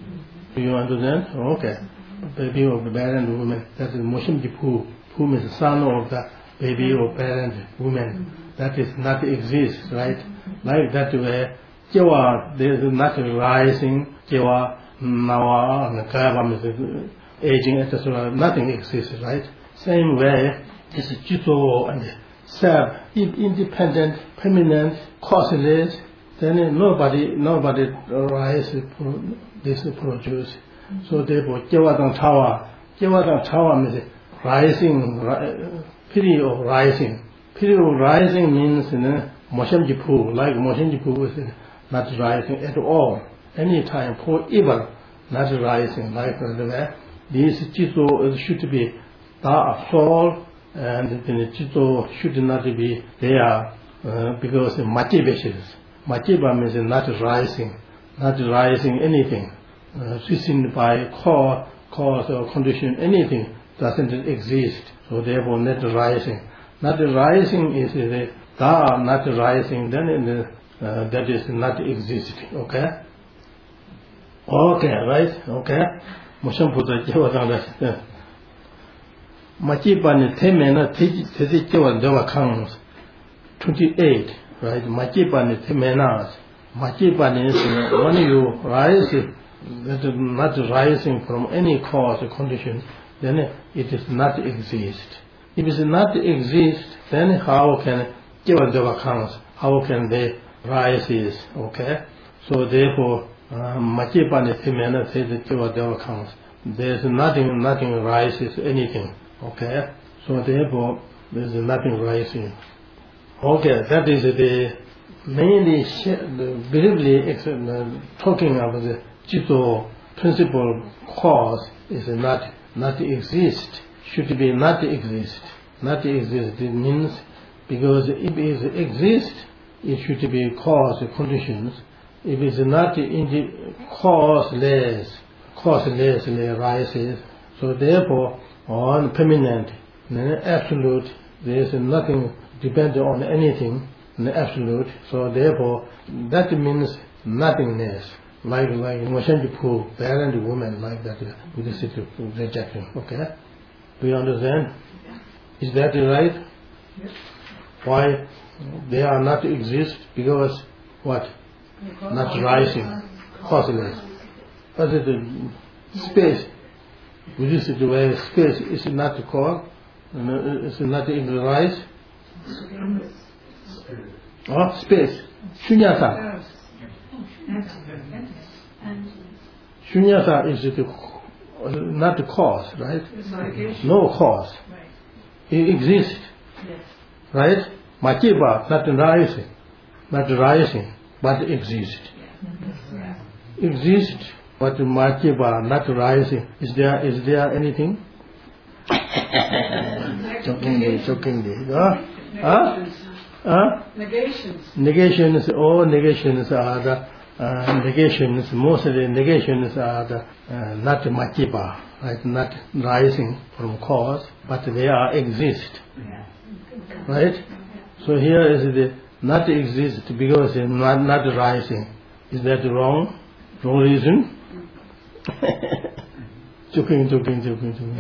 A: Do you understand? Okay. Baby of barren women, that is Moshemji Pu. Pu means son of the baby of barren women. That is not exist, right? Like that way, Jewa, there is not rising, Jewa, Nawa, and Kava means aging, et cetera. Nothing exists, right? Same way, this Jito and self, independent, permanent, causeless, then nobody, nobody rises, this produce. So therefore, Jewadang Tawa, Jewadang Tawa means rising, period of rising. Period of rising means, you know, Moshem Jipu, like Moshem Jipu is not rising at all. Any time, forever, not rising, like that. This Jito should be the soul, and the Jito should not be there, uh, because Majiba, Majiba means not rising, not rising anything. Uh, seen by cause, cause or condition, anything doesn't exist. So therefore, not rising. Not rising is the da, not rising. Then in the, uh, that is not existing. Okay. Okay, right? Okay. Mosham Putra Jewa Dangda. Majiba ne temena tezi Jewa Dewa comes twenty-eight. Right? Majiba ne temenas. Majiba ne is when you rise. That is not rising from any cause or condition, then it is not exist. If it is not exist, then how can Jiva Deva comes? How can they rise? Is okay. So therefore, Majipa Nitimena says that Jiva Deva comes. There is nothing, nothing rises anything. Okay. So therefore, there is nothing rising. Okay, that is the mainly briefly talking about the Jito principal cause is not not exist, should be not exist. Not exist, it means because if it exists, it should be cause conditions. If it is not in the causeless, causeless arises. So therefore, on permanent, absolute, there is nothing dependent on anything, absolute. So therefore, that means nothingness. Like like Moshenji Pu, barren woman, like that, with the city of rejection. Okay? Do you understand? Is that right? Yes. Why they are not exist? Because what? Because not rising, causeless. But the space, with this way, space is not the core, it's not in the rise. Oh, space. Shunyata. Shunyata is the, not the cause, right? No cause. It exists, right? Majiba, not rising, not rising, but exist. Exist, but Majiba, not rising. Is there, is there anything? Jokingly, jokingly. Huh? Huh? Huh? Negations. Negations, all negations are the uh, negations, mostly negations are the uh, not Majiba, right? Not rising from cause, but they are exist. Right? So here is the not exist because it's not, not rising. Is that wrong? Wrong reason? Joking, joking, joking, joking.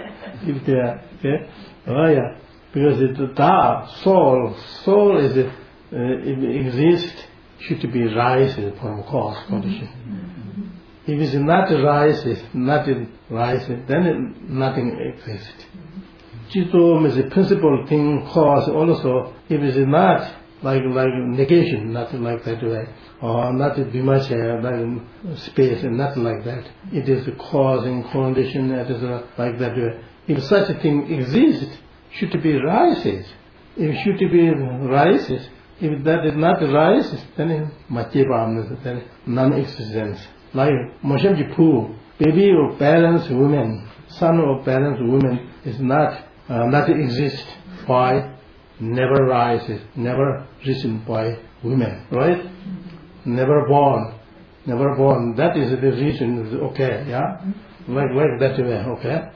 A: Okay. Oh yeah. Because it's the da, soul, soul is if it exists, should be rises from cause condition. If it's not rises, not rises, then nothing exists. Jito is a principal thing, cause also, if it's not like like negation, nothing like that way, or not vimacha, like space, and nothing like that. It is a cause and condition, it is like that way. If such a thing exists, should be rises. If should be rises, if that is not rises, then machivam, then non-existence. Like Moshe Pu, baby or parents women, son or parents women is not uh, not exist by never rises, never risen by women, right? Never born, never born. That is the reason. Okay, yeah, like like that way. Okay.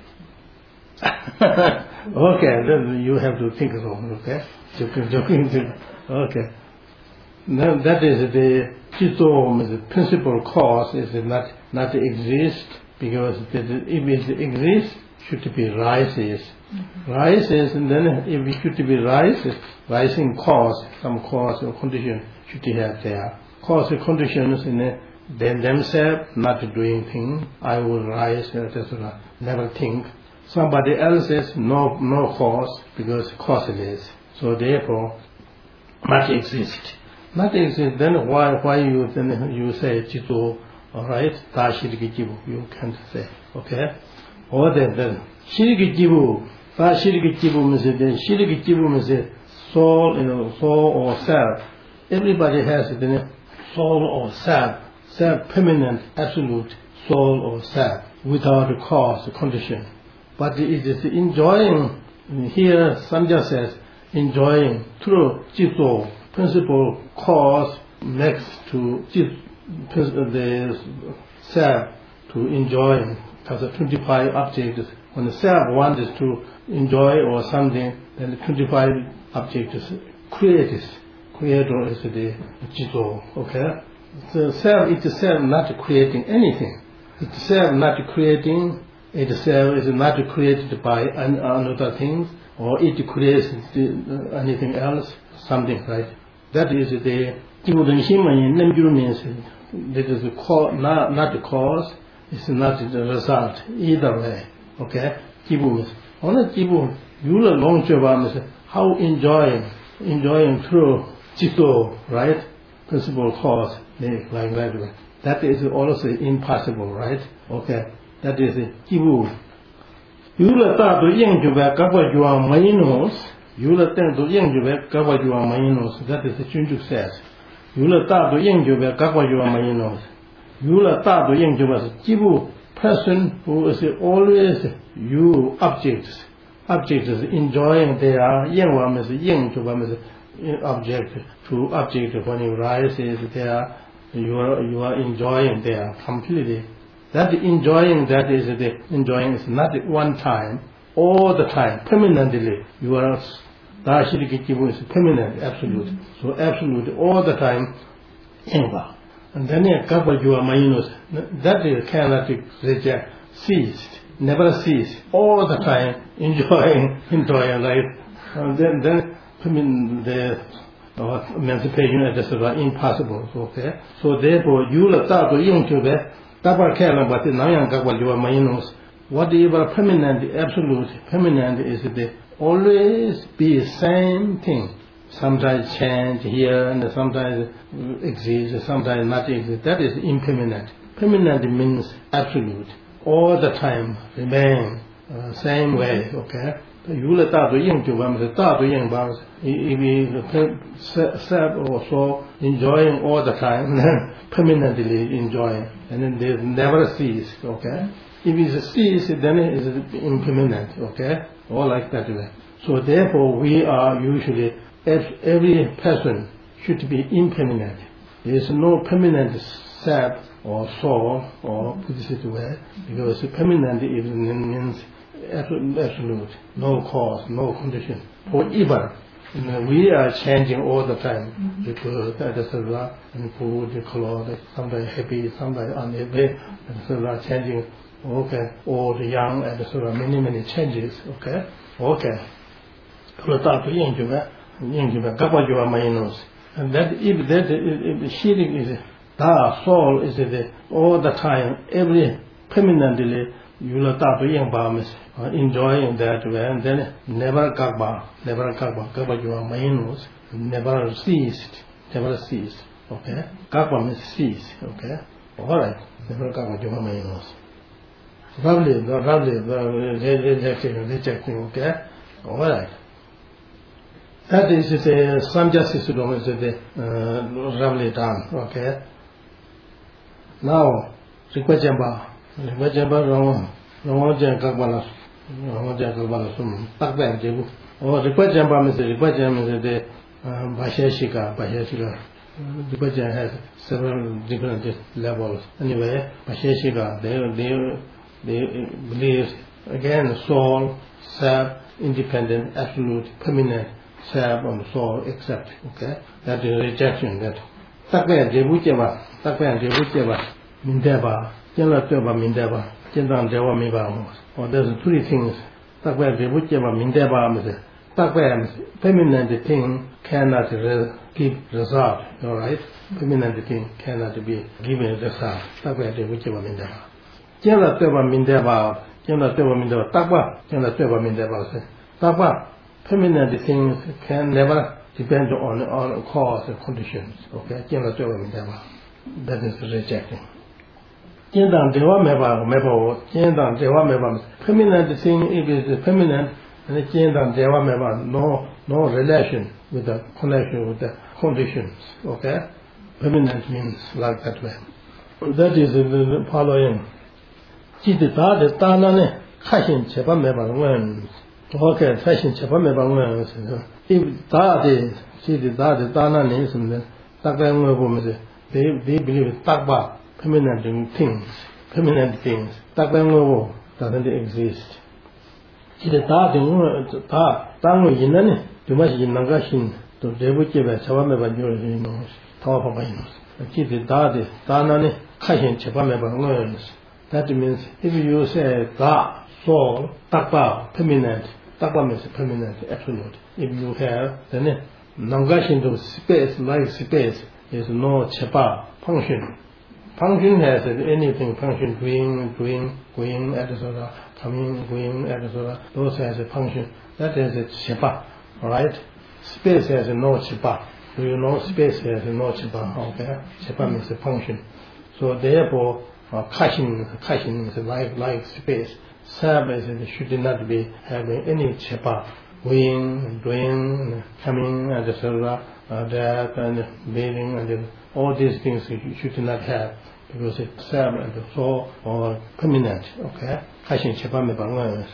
A: Okay, then you have to think of it, okay? Joking, joking, okay. Then that is the Jito, the principal cause is not not exist, because the, if it exists, should be rises. Mm-hmm. Rises, and then if it should be rises, rising cause, some cause or condition should have there. Cause or conditions in it, then themselves not doing thing, I will rise, et cetera. Never think. Somebody else is no no cause, because causeless. So therefore, not exist. Not exist. Then why why you then you say Jito, all right? Ta shiriki jibu. You can't say, okay? Or then then shiriki jibu. Ta shiriki jibu means then shiriki jibu means soul, you know, soul or self. Everybody has the soul or self, self permanent, absolute soul or self, without a cause, a condition. But it is enjoying, here Sanja says, enjoying through Jito, principal cause next to the self to enjoy, because the twenty-five objects, when the self wants to enjoy or something, then the twenty-five objects creates, creator is the Jito, okay? The self itself not creating anything, itself not creating, itself is not created by another thing, or it creates anything else, something, right? That is the Jibu means that is the cause, not, not the cause, it's not the result, either way, okay? Jibu means, only Jibu, you long means how enjoying, enjoying through Jito, right? Principal cause, like that way. That is also impossible, right? Okay. That is Jibu. Yula Tatu Yangjuba Kabajua Mainos, Yula Tento Yangjuba Kabajua Mainos, that is the Junju says. Yula Tatu Yangjuba Kabajua Mainos. Yula Tatu Yangjuba Jibu, person who is always you objects. Objects enjoying their Yangwam is Yangjuba is object to object when you rise is there, you are you are enjoying there completely. That enjoying, that is the enjoying is not one time, all the time, permanently. You are Dashiriki Jibu is permanent, absolute. So absolute all the time, and then a couple you are minus, that is cannot reject, ceased, never cease, all the time enjoying, enjoying life. And then then I mean the uh, emancipation et cetera impossible. Okay. So therefore you let that into the whatever permanent, absolute, permanent is the always be the same thing. Sometimes change here and sometimes exist, sometimes not exist. That is impermanent. Permanent means absolute. All the time remain uh, same way. Okay. You let that into one, the that if we self also enjoying all the time, then permanently enjoying, and then they never cease. Okay, if it cease, then it is impermanent. Okay, all like that way. So therefore, we are usually every person should be impermanent. There is no permanent self or soul or Buddhist way, because permanent even means absolute, no cause, no condition. Forever, you know, we are changing all the time. The clothes, et cetera, and food, the clothes, sometimes happy, sometimes unhappy, et cetera. Changing, okay, old, young, et cetera. Many, many changes. Okay, okay. So that Yangjuba, Yangjuba, Kabajua Mainos. And that if that if the shielding is da soul is the all the time, every permanently you will start to enjoying that way, and then never kagba, never kagba, kagba your minus, never ceased, never ceased. Okay, kagba means cease. Okay, all right, never kagba your minus. Lovely, lovely, rejecting, rejecting. Okay, all right. That is the some justice to do is the lovely done. Okay. Now, request jamba. Request jamba wrong. Wrong jamba kagbala. Wrong jamba kagbala sum. Takbe jebu. Oh, request jamba means request jamba is the bhashashika. Bhashashika. Request jamba has several different levels. Anyway, bhashashika. They they they believe again soul, self, independent, absolute, permanent. Self and soul accept. Okay, that is rejection. That. Takbe jebu jeba. Takbe jebu jeba. Mindeba. Jela jeba mindeba. Jendang jeba miba. Or there's three things. Takbe jebu jeba mindeba means. Takbe permanent thing cannot give result. All right. Permanent thing cannot be given result. Takbe jebu jeba mindeba. Jela jeba mindeba. Jela jeba mindeba. Takba. Jela jeba mindeba. Takba. Permanent things can never depend on on cause and conditions. Okay, that is rejecting. Permanent thing if it is permanent, and no no relation with the connection with the conditions. Okay, permanent means like that way. That is the following. Okay, fashion chapa me bang if that is see the that dana is in the takbang they they believe takba permanent things, permanent things. Takbang doesn't exist. See the that ta tang in any too much in Nangashin to debut a chapa me bang top of my see the that is dana kashin chapa me bang. That means if you say that soul takba permanent. Takba means permanent, absolute. If you have, then Nangashin to space, like space, is no chepa function. Function has anything function, doing, doing, going, et cetera, coming, going, et cetera. Those has a function. That is a chepa, alright? Space has no chepa. Do you know space has no chepa? Okay? Chepa means a function. So therefore, uh, caching, caching is like, like space. Service should not be having any chepa, going, doing, coming, and et cetera, uh, that and being, and all these things you should not have because it's serve and so or permanent. Okay, kashin chepa me bang.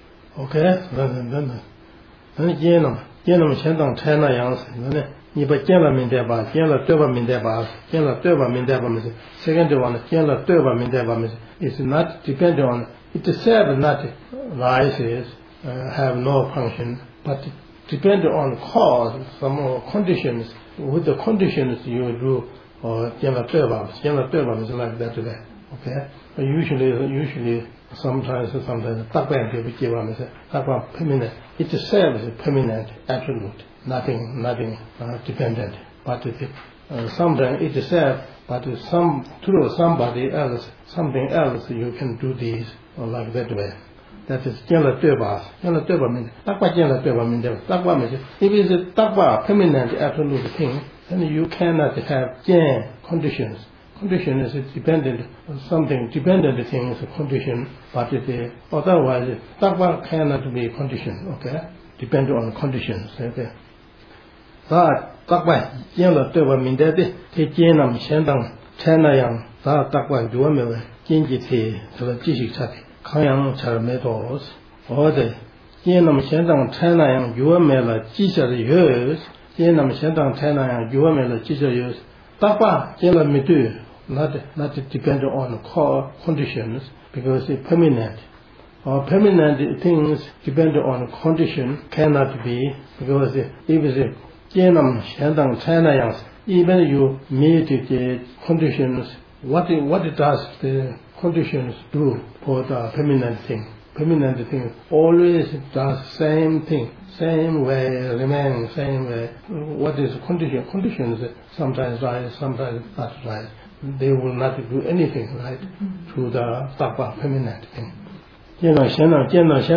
A: Okay, then then then jenam jenam chendang China yang then你把见了明白吧，见了对吧明白吧，见了对吧明白吧没事。Second one, 见了对吧明白吧没事。It's not depend on itself, not rises, uh, have no function, but depend on cause, some conditions. With the conditions you do, or 见了对吧，见了对吧 is like that today. Okay, but usually usually sometimes sometimes 大半就不结完没事，大半 permanent. Itself is permanent, absolute. Nothing, nothing uh, dependent, but it, uh, sometimes itself, but some through somebody else, something else, you can do this or like that way. That is 见了对吧？见了对吧？没大把见了对吧？没得大把没得。If it is 大把 permanent absolute thing, then you cannot have 见 conditions. Condition is dependent on something, dependent thing is a condition, but it is otherwise 大把 cannot be condition. Okay, depend on conditions. Okay. 他大概见了对吧？明白的，他见了相当才那样，他大概就没问经济体这个继续差的，康阳才没多少，或者见了相当才那样，就没了几十的月，见了相当才那样，就没了几十月，大概见了没对， not not depend on core conditions because it's permanent. Or permanent things depend on condition cannot be because if it's even you meet the conditions, what what does the conditions do for the permanent thing? permanent thing always does same thing, same way, remain same way. What is condition? Conditions sometimes rise, sometimes not rise. They will not do anything, right, to the Takpa permanent thing. You know, what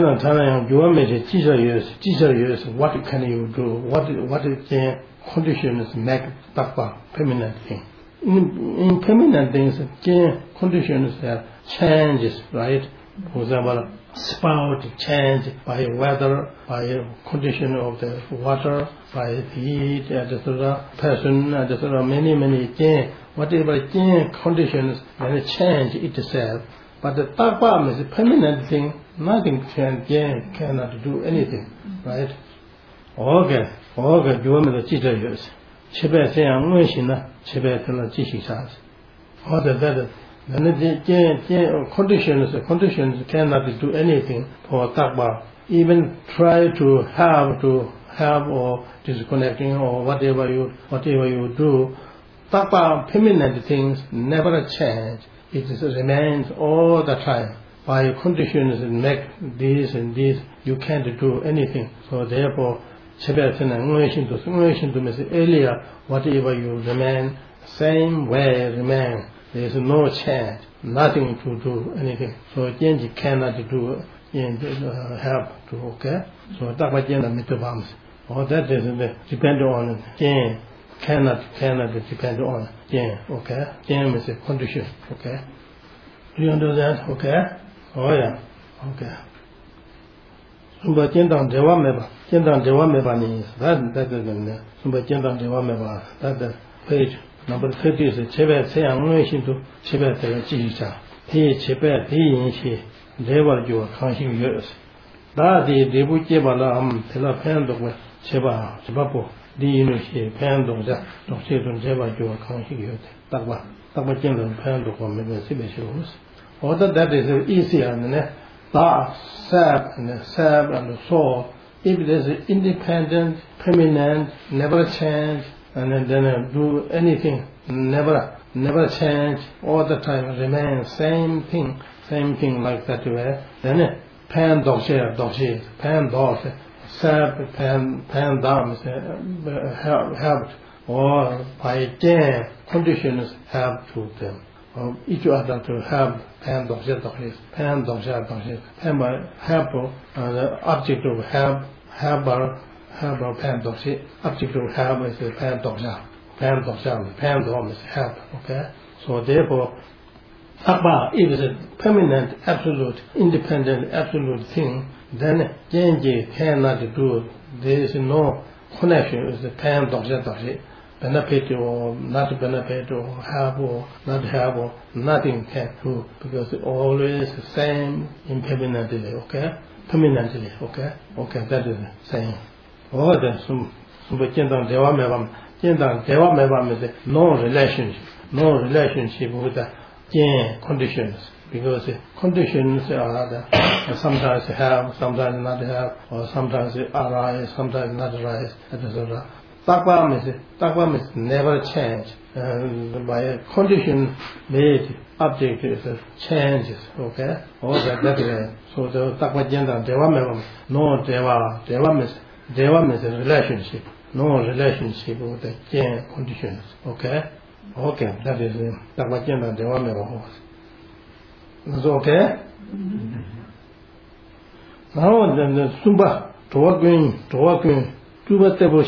A: can you do? What what is the conditions make Takpa permanent thing? In, in permanent things, the conditions have changes, right? For example, spout change by weather, by condition of the water, by the heat, et cetera. Person, et cetera. Many many things. Whatever conditions can change itself. But the Takpa is a permanent thing. Nothing can gain, cannot do anything, right? Okay, okay. You want me to teach you? Chebe sayang nguishin na, chebe tela jishi chas. All that that, then the conditions, conditions cannot do anything for Takpa. Even try to have to have or disconnecting or whatever you whatever you do. Takpa permanent things never change. It remains all the time. By conditions make this and this, you can't do anything. So therefore, earlier, whatever you remain, same way remain. There is no change, nothing to do anything. So change cannot do uh, help to, okay? So that's what metabams. All that is depend on change. Cannot, cannot depend on change, okay? Change is a condition, okay? Do you understand? Okay? Oh yeah, okay. Sumba Jendang Dewa Meba, Jendang Dewa Meba means that, that is in there. Sumba Jendang Dewa Meba, that the page number thirty is Chebe Sayang Nguishin to Chebe Tega Jisha. He Chebe Di Yinshi, Deva Jua Kanshi Years. Da di Debu Jeba Lam, Tela Pendok, Cheba, Chebapo, Di Yinushi, Pendok, Dok Chedun Jeba Jua Kanshi Years. Takba, Takba Jendang Pendok, Meba Sibishus. All that is easier than that. Da, sab, and sab, and so. If it is independent, permanent, never change, and then, then uh, do anything, never, never change, all the time remain same thing, same thing like that way. Then uh, pan dogshe, dogshe, pan dogshe, sab, pan, pan dam, help, helped, or by jam, conditions help to them. Um, each other to help pan dogshe, dogshe, pan dogshe, dogshe, help, uh, the object of help, helper, helper, pan dogshe, object of help is a pan dogshe, pan dogshe, pan dom is help, okay? So therefore, Takpa, if it's a permanent, absolute, independent, absolute thing, then Genji cannot do it. There is no connection with the pan dogshe, dogshe. Benefit or not benefit or have or not have or nothing can do because it's always the same impermanently, okay? Permanently, okay? Okay, that is the same. All the some some Jendang Dewa Mebam, Jendang Dewa Mebam is no relationship, no relationship with the Jen conditions because the conditions are the, sometimes have, sometimes not have, or sometimes arise, sometimes not arise, et cetera. Takpa means Takpa means never change. And by a condition made object is changes. Okay, all that that way. So the Takpa Jendang Dewa Mebam, no Deva, Deva means Deva means a relationship, no relationship with the Jen conditions. Okay, okay, that is Takpa Jendang Dewa Mebam. That's okay. Now then the Sumba Toagun Toagun. Now,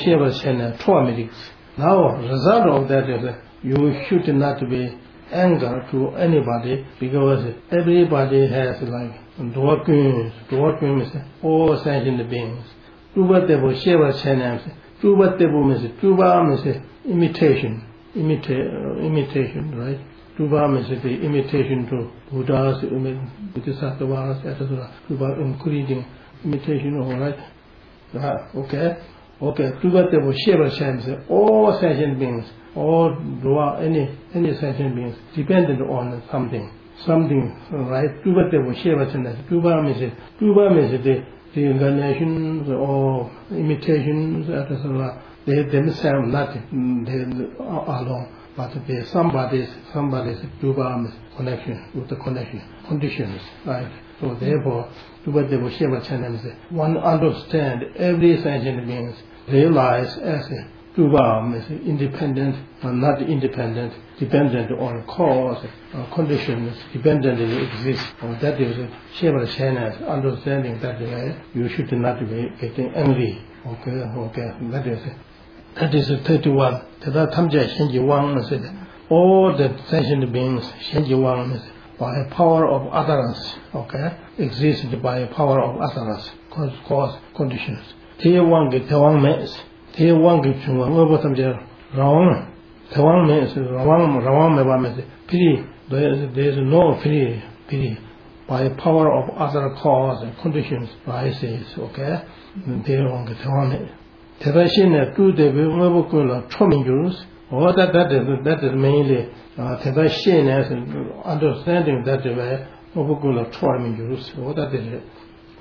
A: result of that is you should not be angry to anybody because everybody has like dwarfings, dwarfing means all sentient beings. Tuba Shiva Chanam, Tuba Tebu means Tuba means imitation, imita- imitation, right? Tuba means the imitation to Buddhas, Bodhisattvas, et cetera. Tuba including imitation, all right? Uh, okay. Okay, Tuba Tebu Shiva Chanam, all sentient beings, all dua, any any sentient beings dependent on something. Something, right? Tuba Tebu Shiva Chanam. Tuba means Tuba means the the incarnations or imitations, et cetera. They themselves not they alone, but they somebody's somebody's Tuba means connection with the connection conditions, right? So therefore, what the Shiva channel is, one understand every sentient beings realize as a Tuba is independent or not independent, dependent on cause or conditions, dependently exist. Or that is Shiva channel, understanding that way, you should not be getting angry. Okay, okay, that is it. That is thirty-one. Tada Tamja Shenji Wang said, all the sentient beings, Shenji Wang, by power of utterance, okay, exist by power of utterance, cause, cause conditions. Tier one get Tawang means, Tier one get Chungwa, over Tamja, Rawang. Tawang means, Rawang, Rawang Meba means, pity, there is no pity, pity. By power of other cause and conditions rises, okay? Tier one get Tawang means. Tedashin two the Mabukula Trominjus, or that that is that is mainly Tedashin as understanding that the way Mabukula Trominjus, or that is it.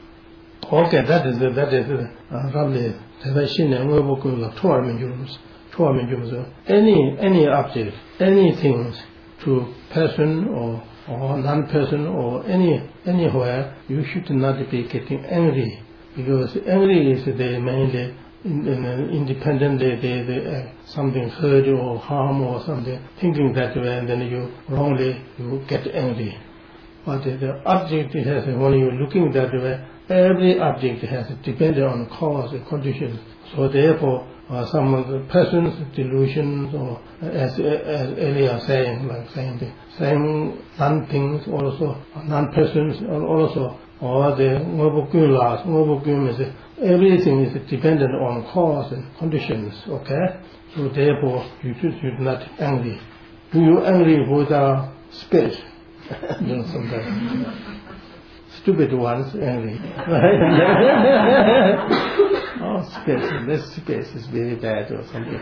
A: Okay, that is that is probably Tedashin and Mabukula Trominjus, Trominjus. Any any object, anything to person or or non-person or any anywhere, you should not be getting angry, because angry is the mainly In, in, uh, independently, they, they, uh, something hurt you or harm or something, thinking that way, and then you wrongly you get angry. But uh, the object has, when you're looking that way, every object has depended on cause and conditions. So therefore, uh, some of the person's delusions, or as as earlier saying, like saying the same non-things also, non-persons also, or the Ngobukulas, Ngobukum is everything is dependent on cause and conditions, okay? So therefore, you should, should not angry. Do you angry with our space? No, sometimes. Stupid ones angry. Oh, space, this space is very bad or something.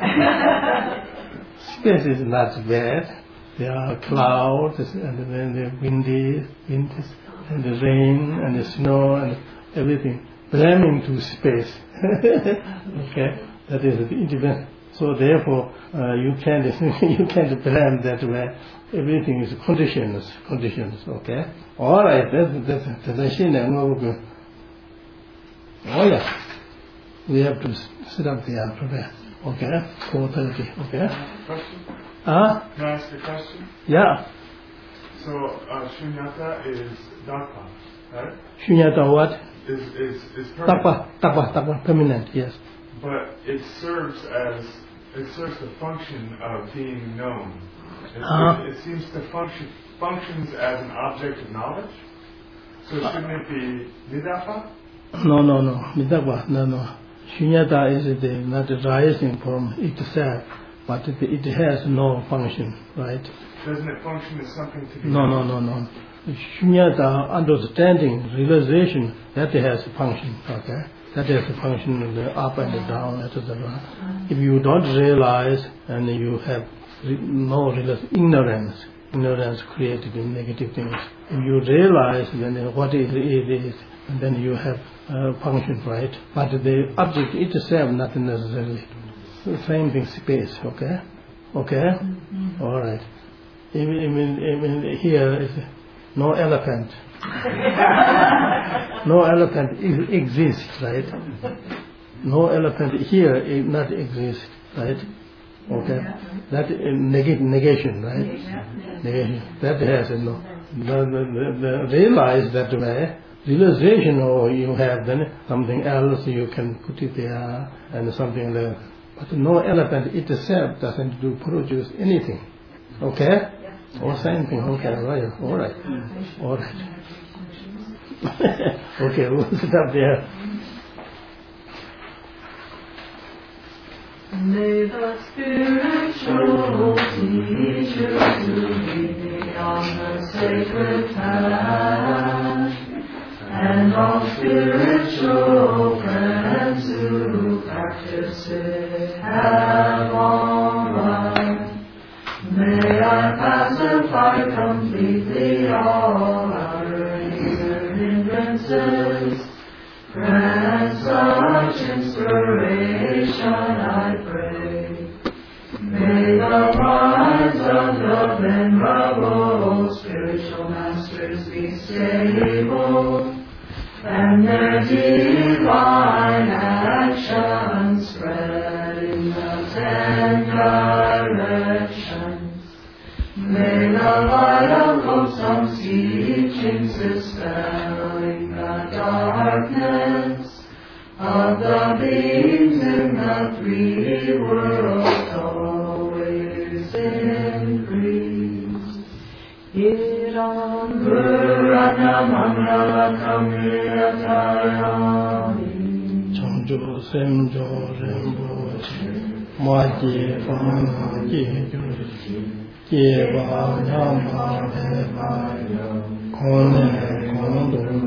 A: Space is not bad. There are clouds, and then the windy, wind, and the rain, and the snow, and everything. Blaming to space. Okay, that is the independent. So therefore, uh, you can't you can't blame that way. Everything is conditions, conditions. Okay. All right. That's that's that's a Oh yeah. We have to sit up there after that. Okay. Four thirty. Okay.
B: Question?
A: Huh?
B: Can I ask a question?
A: Yeah.
B: So uh, Shunyata is Dakpa, right?
A: Shunyata what?
B: Is is is permanent.
A: Takpa, takpa, takpa, permanent, yes.
B: But it serves as it serves the function of being known. It,
A: uh,
B: it, it seems to function functions as an object of knowledge. So shouldn't it be Nidapa?
A: No, no, no, Nidapa, no, no. Shunyata is the, not rising from itself, but it, it has no function, right?
B: Doesn't it function as something to be
A: No,
B: known?
A: no, no, no. Shunyata, understanding, realization, that has a function, okay? That has a function of the up and the down, et cetera. If you don't realize and you have no realize, ignorance, ignorance creates negative things. If you realize then what it is, and then you have uh, function, right? But the object itself, not necessarily. Same thing, space, okay? Okay? Mm-hmm. All right. Even, even, even here is no elephant. No elephant exists, right? No elephant here is not exist, right? Okay, that is neg- negation, right? Negation. That has no. The, the, the, the realize that way. Realization, or you have then something else you can put it there and something like. But no elephant itself doesn't do produce anything. Okay. Or same thing, okay, right, all right, all right. Okay, we'll sit up there.
C: May the spiritual teachers who lead me on the sacred path, and all spiritual friends who practice it have long life. May I pacify completely all outer hindrances. Grant such inspiration, I pray. May the minds of the venerable spiritual masters be stable. and directions. May the light of wholesome teachings dispelling the darkness of the beings in the three worlds always increase. Iram Gurana Mangala Kamiyatayami Changjo Semjo Rinpoche Maji Fana Jeju Jeba Nyamba Beba Kone Kondo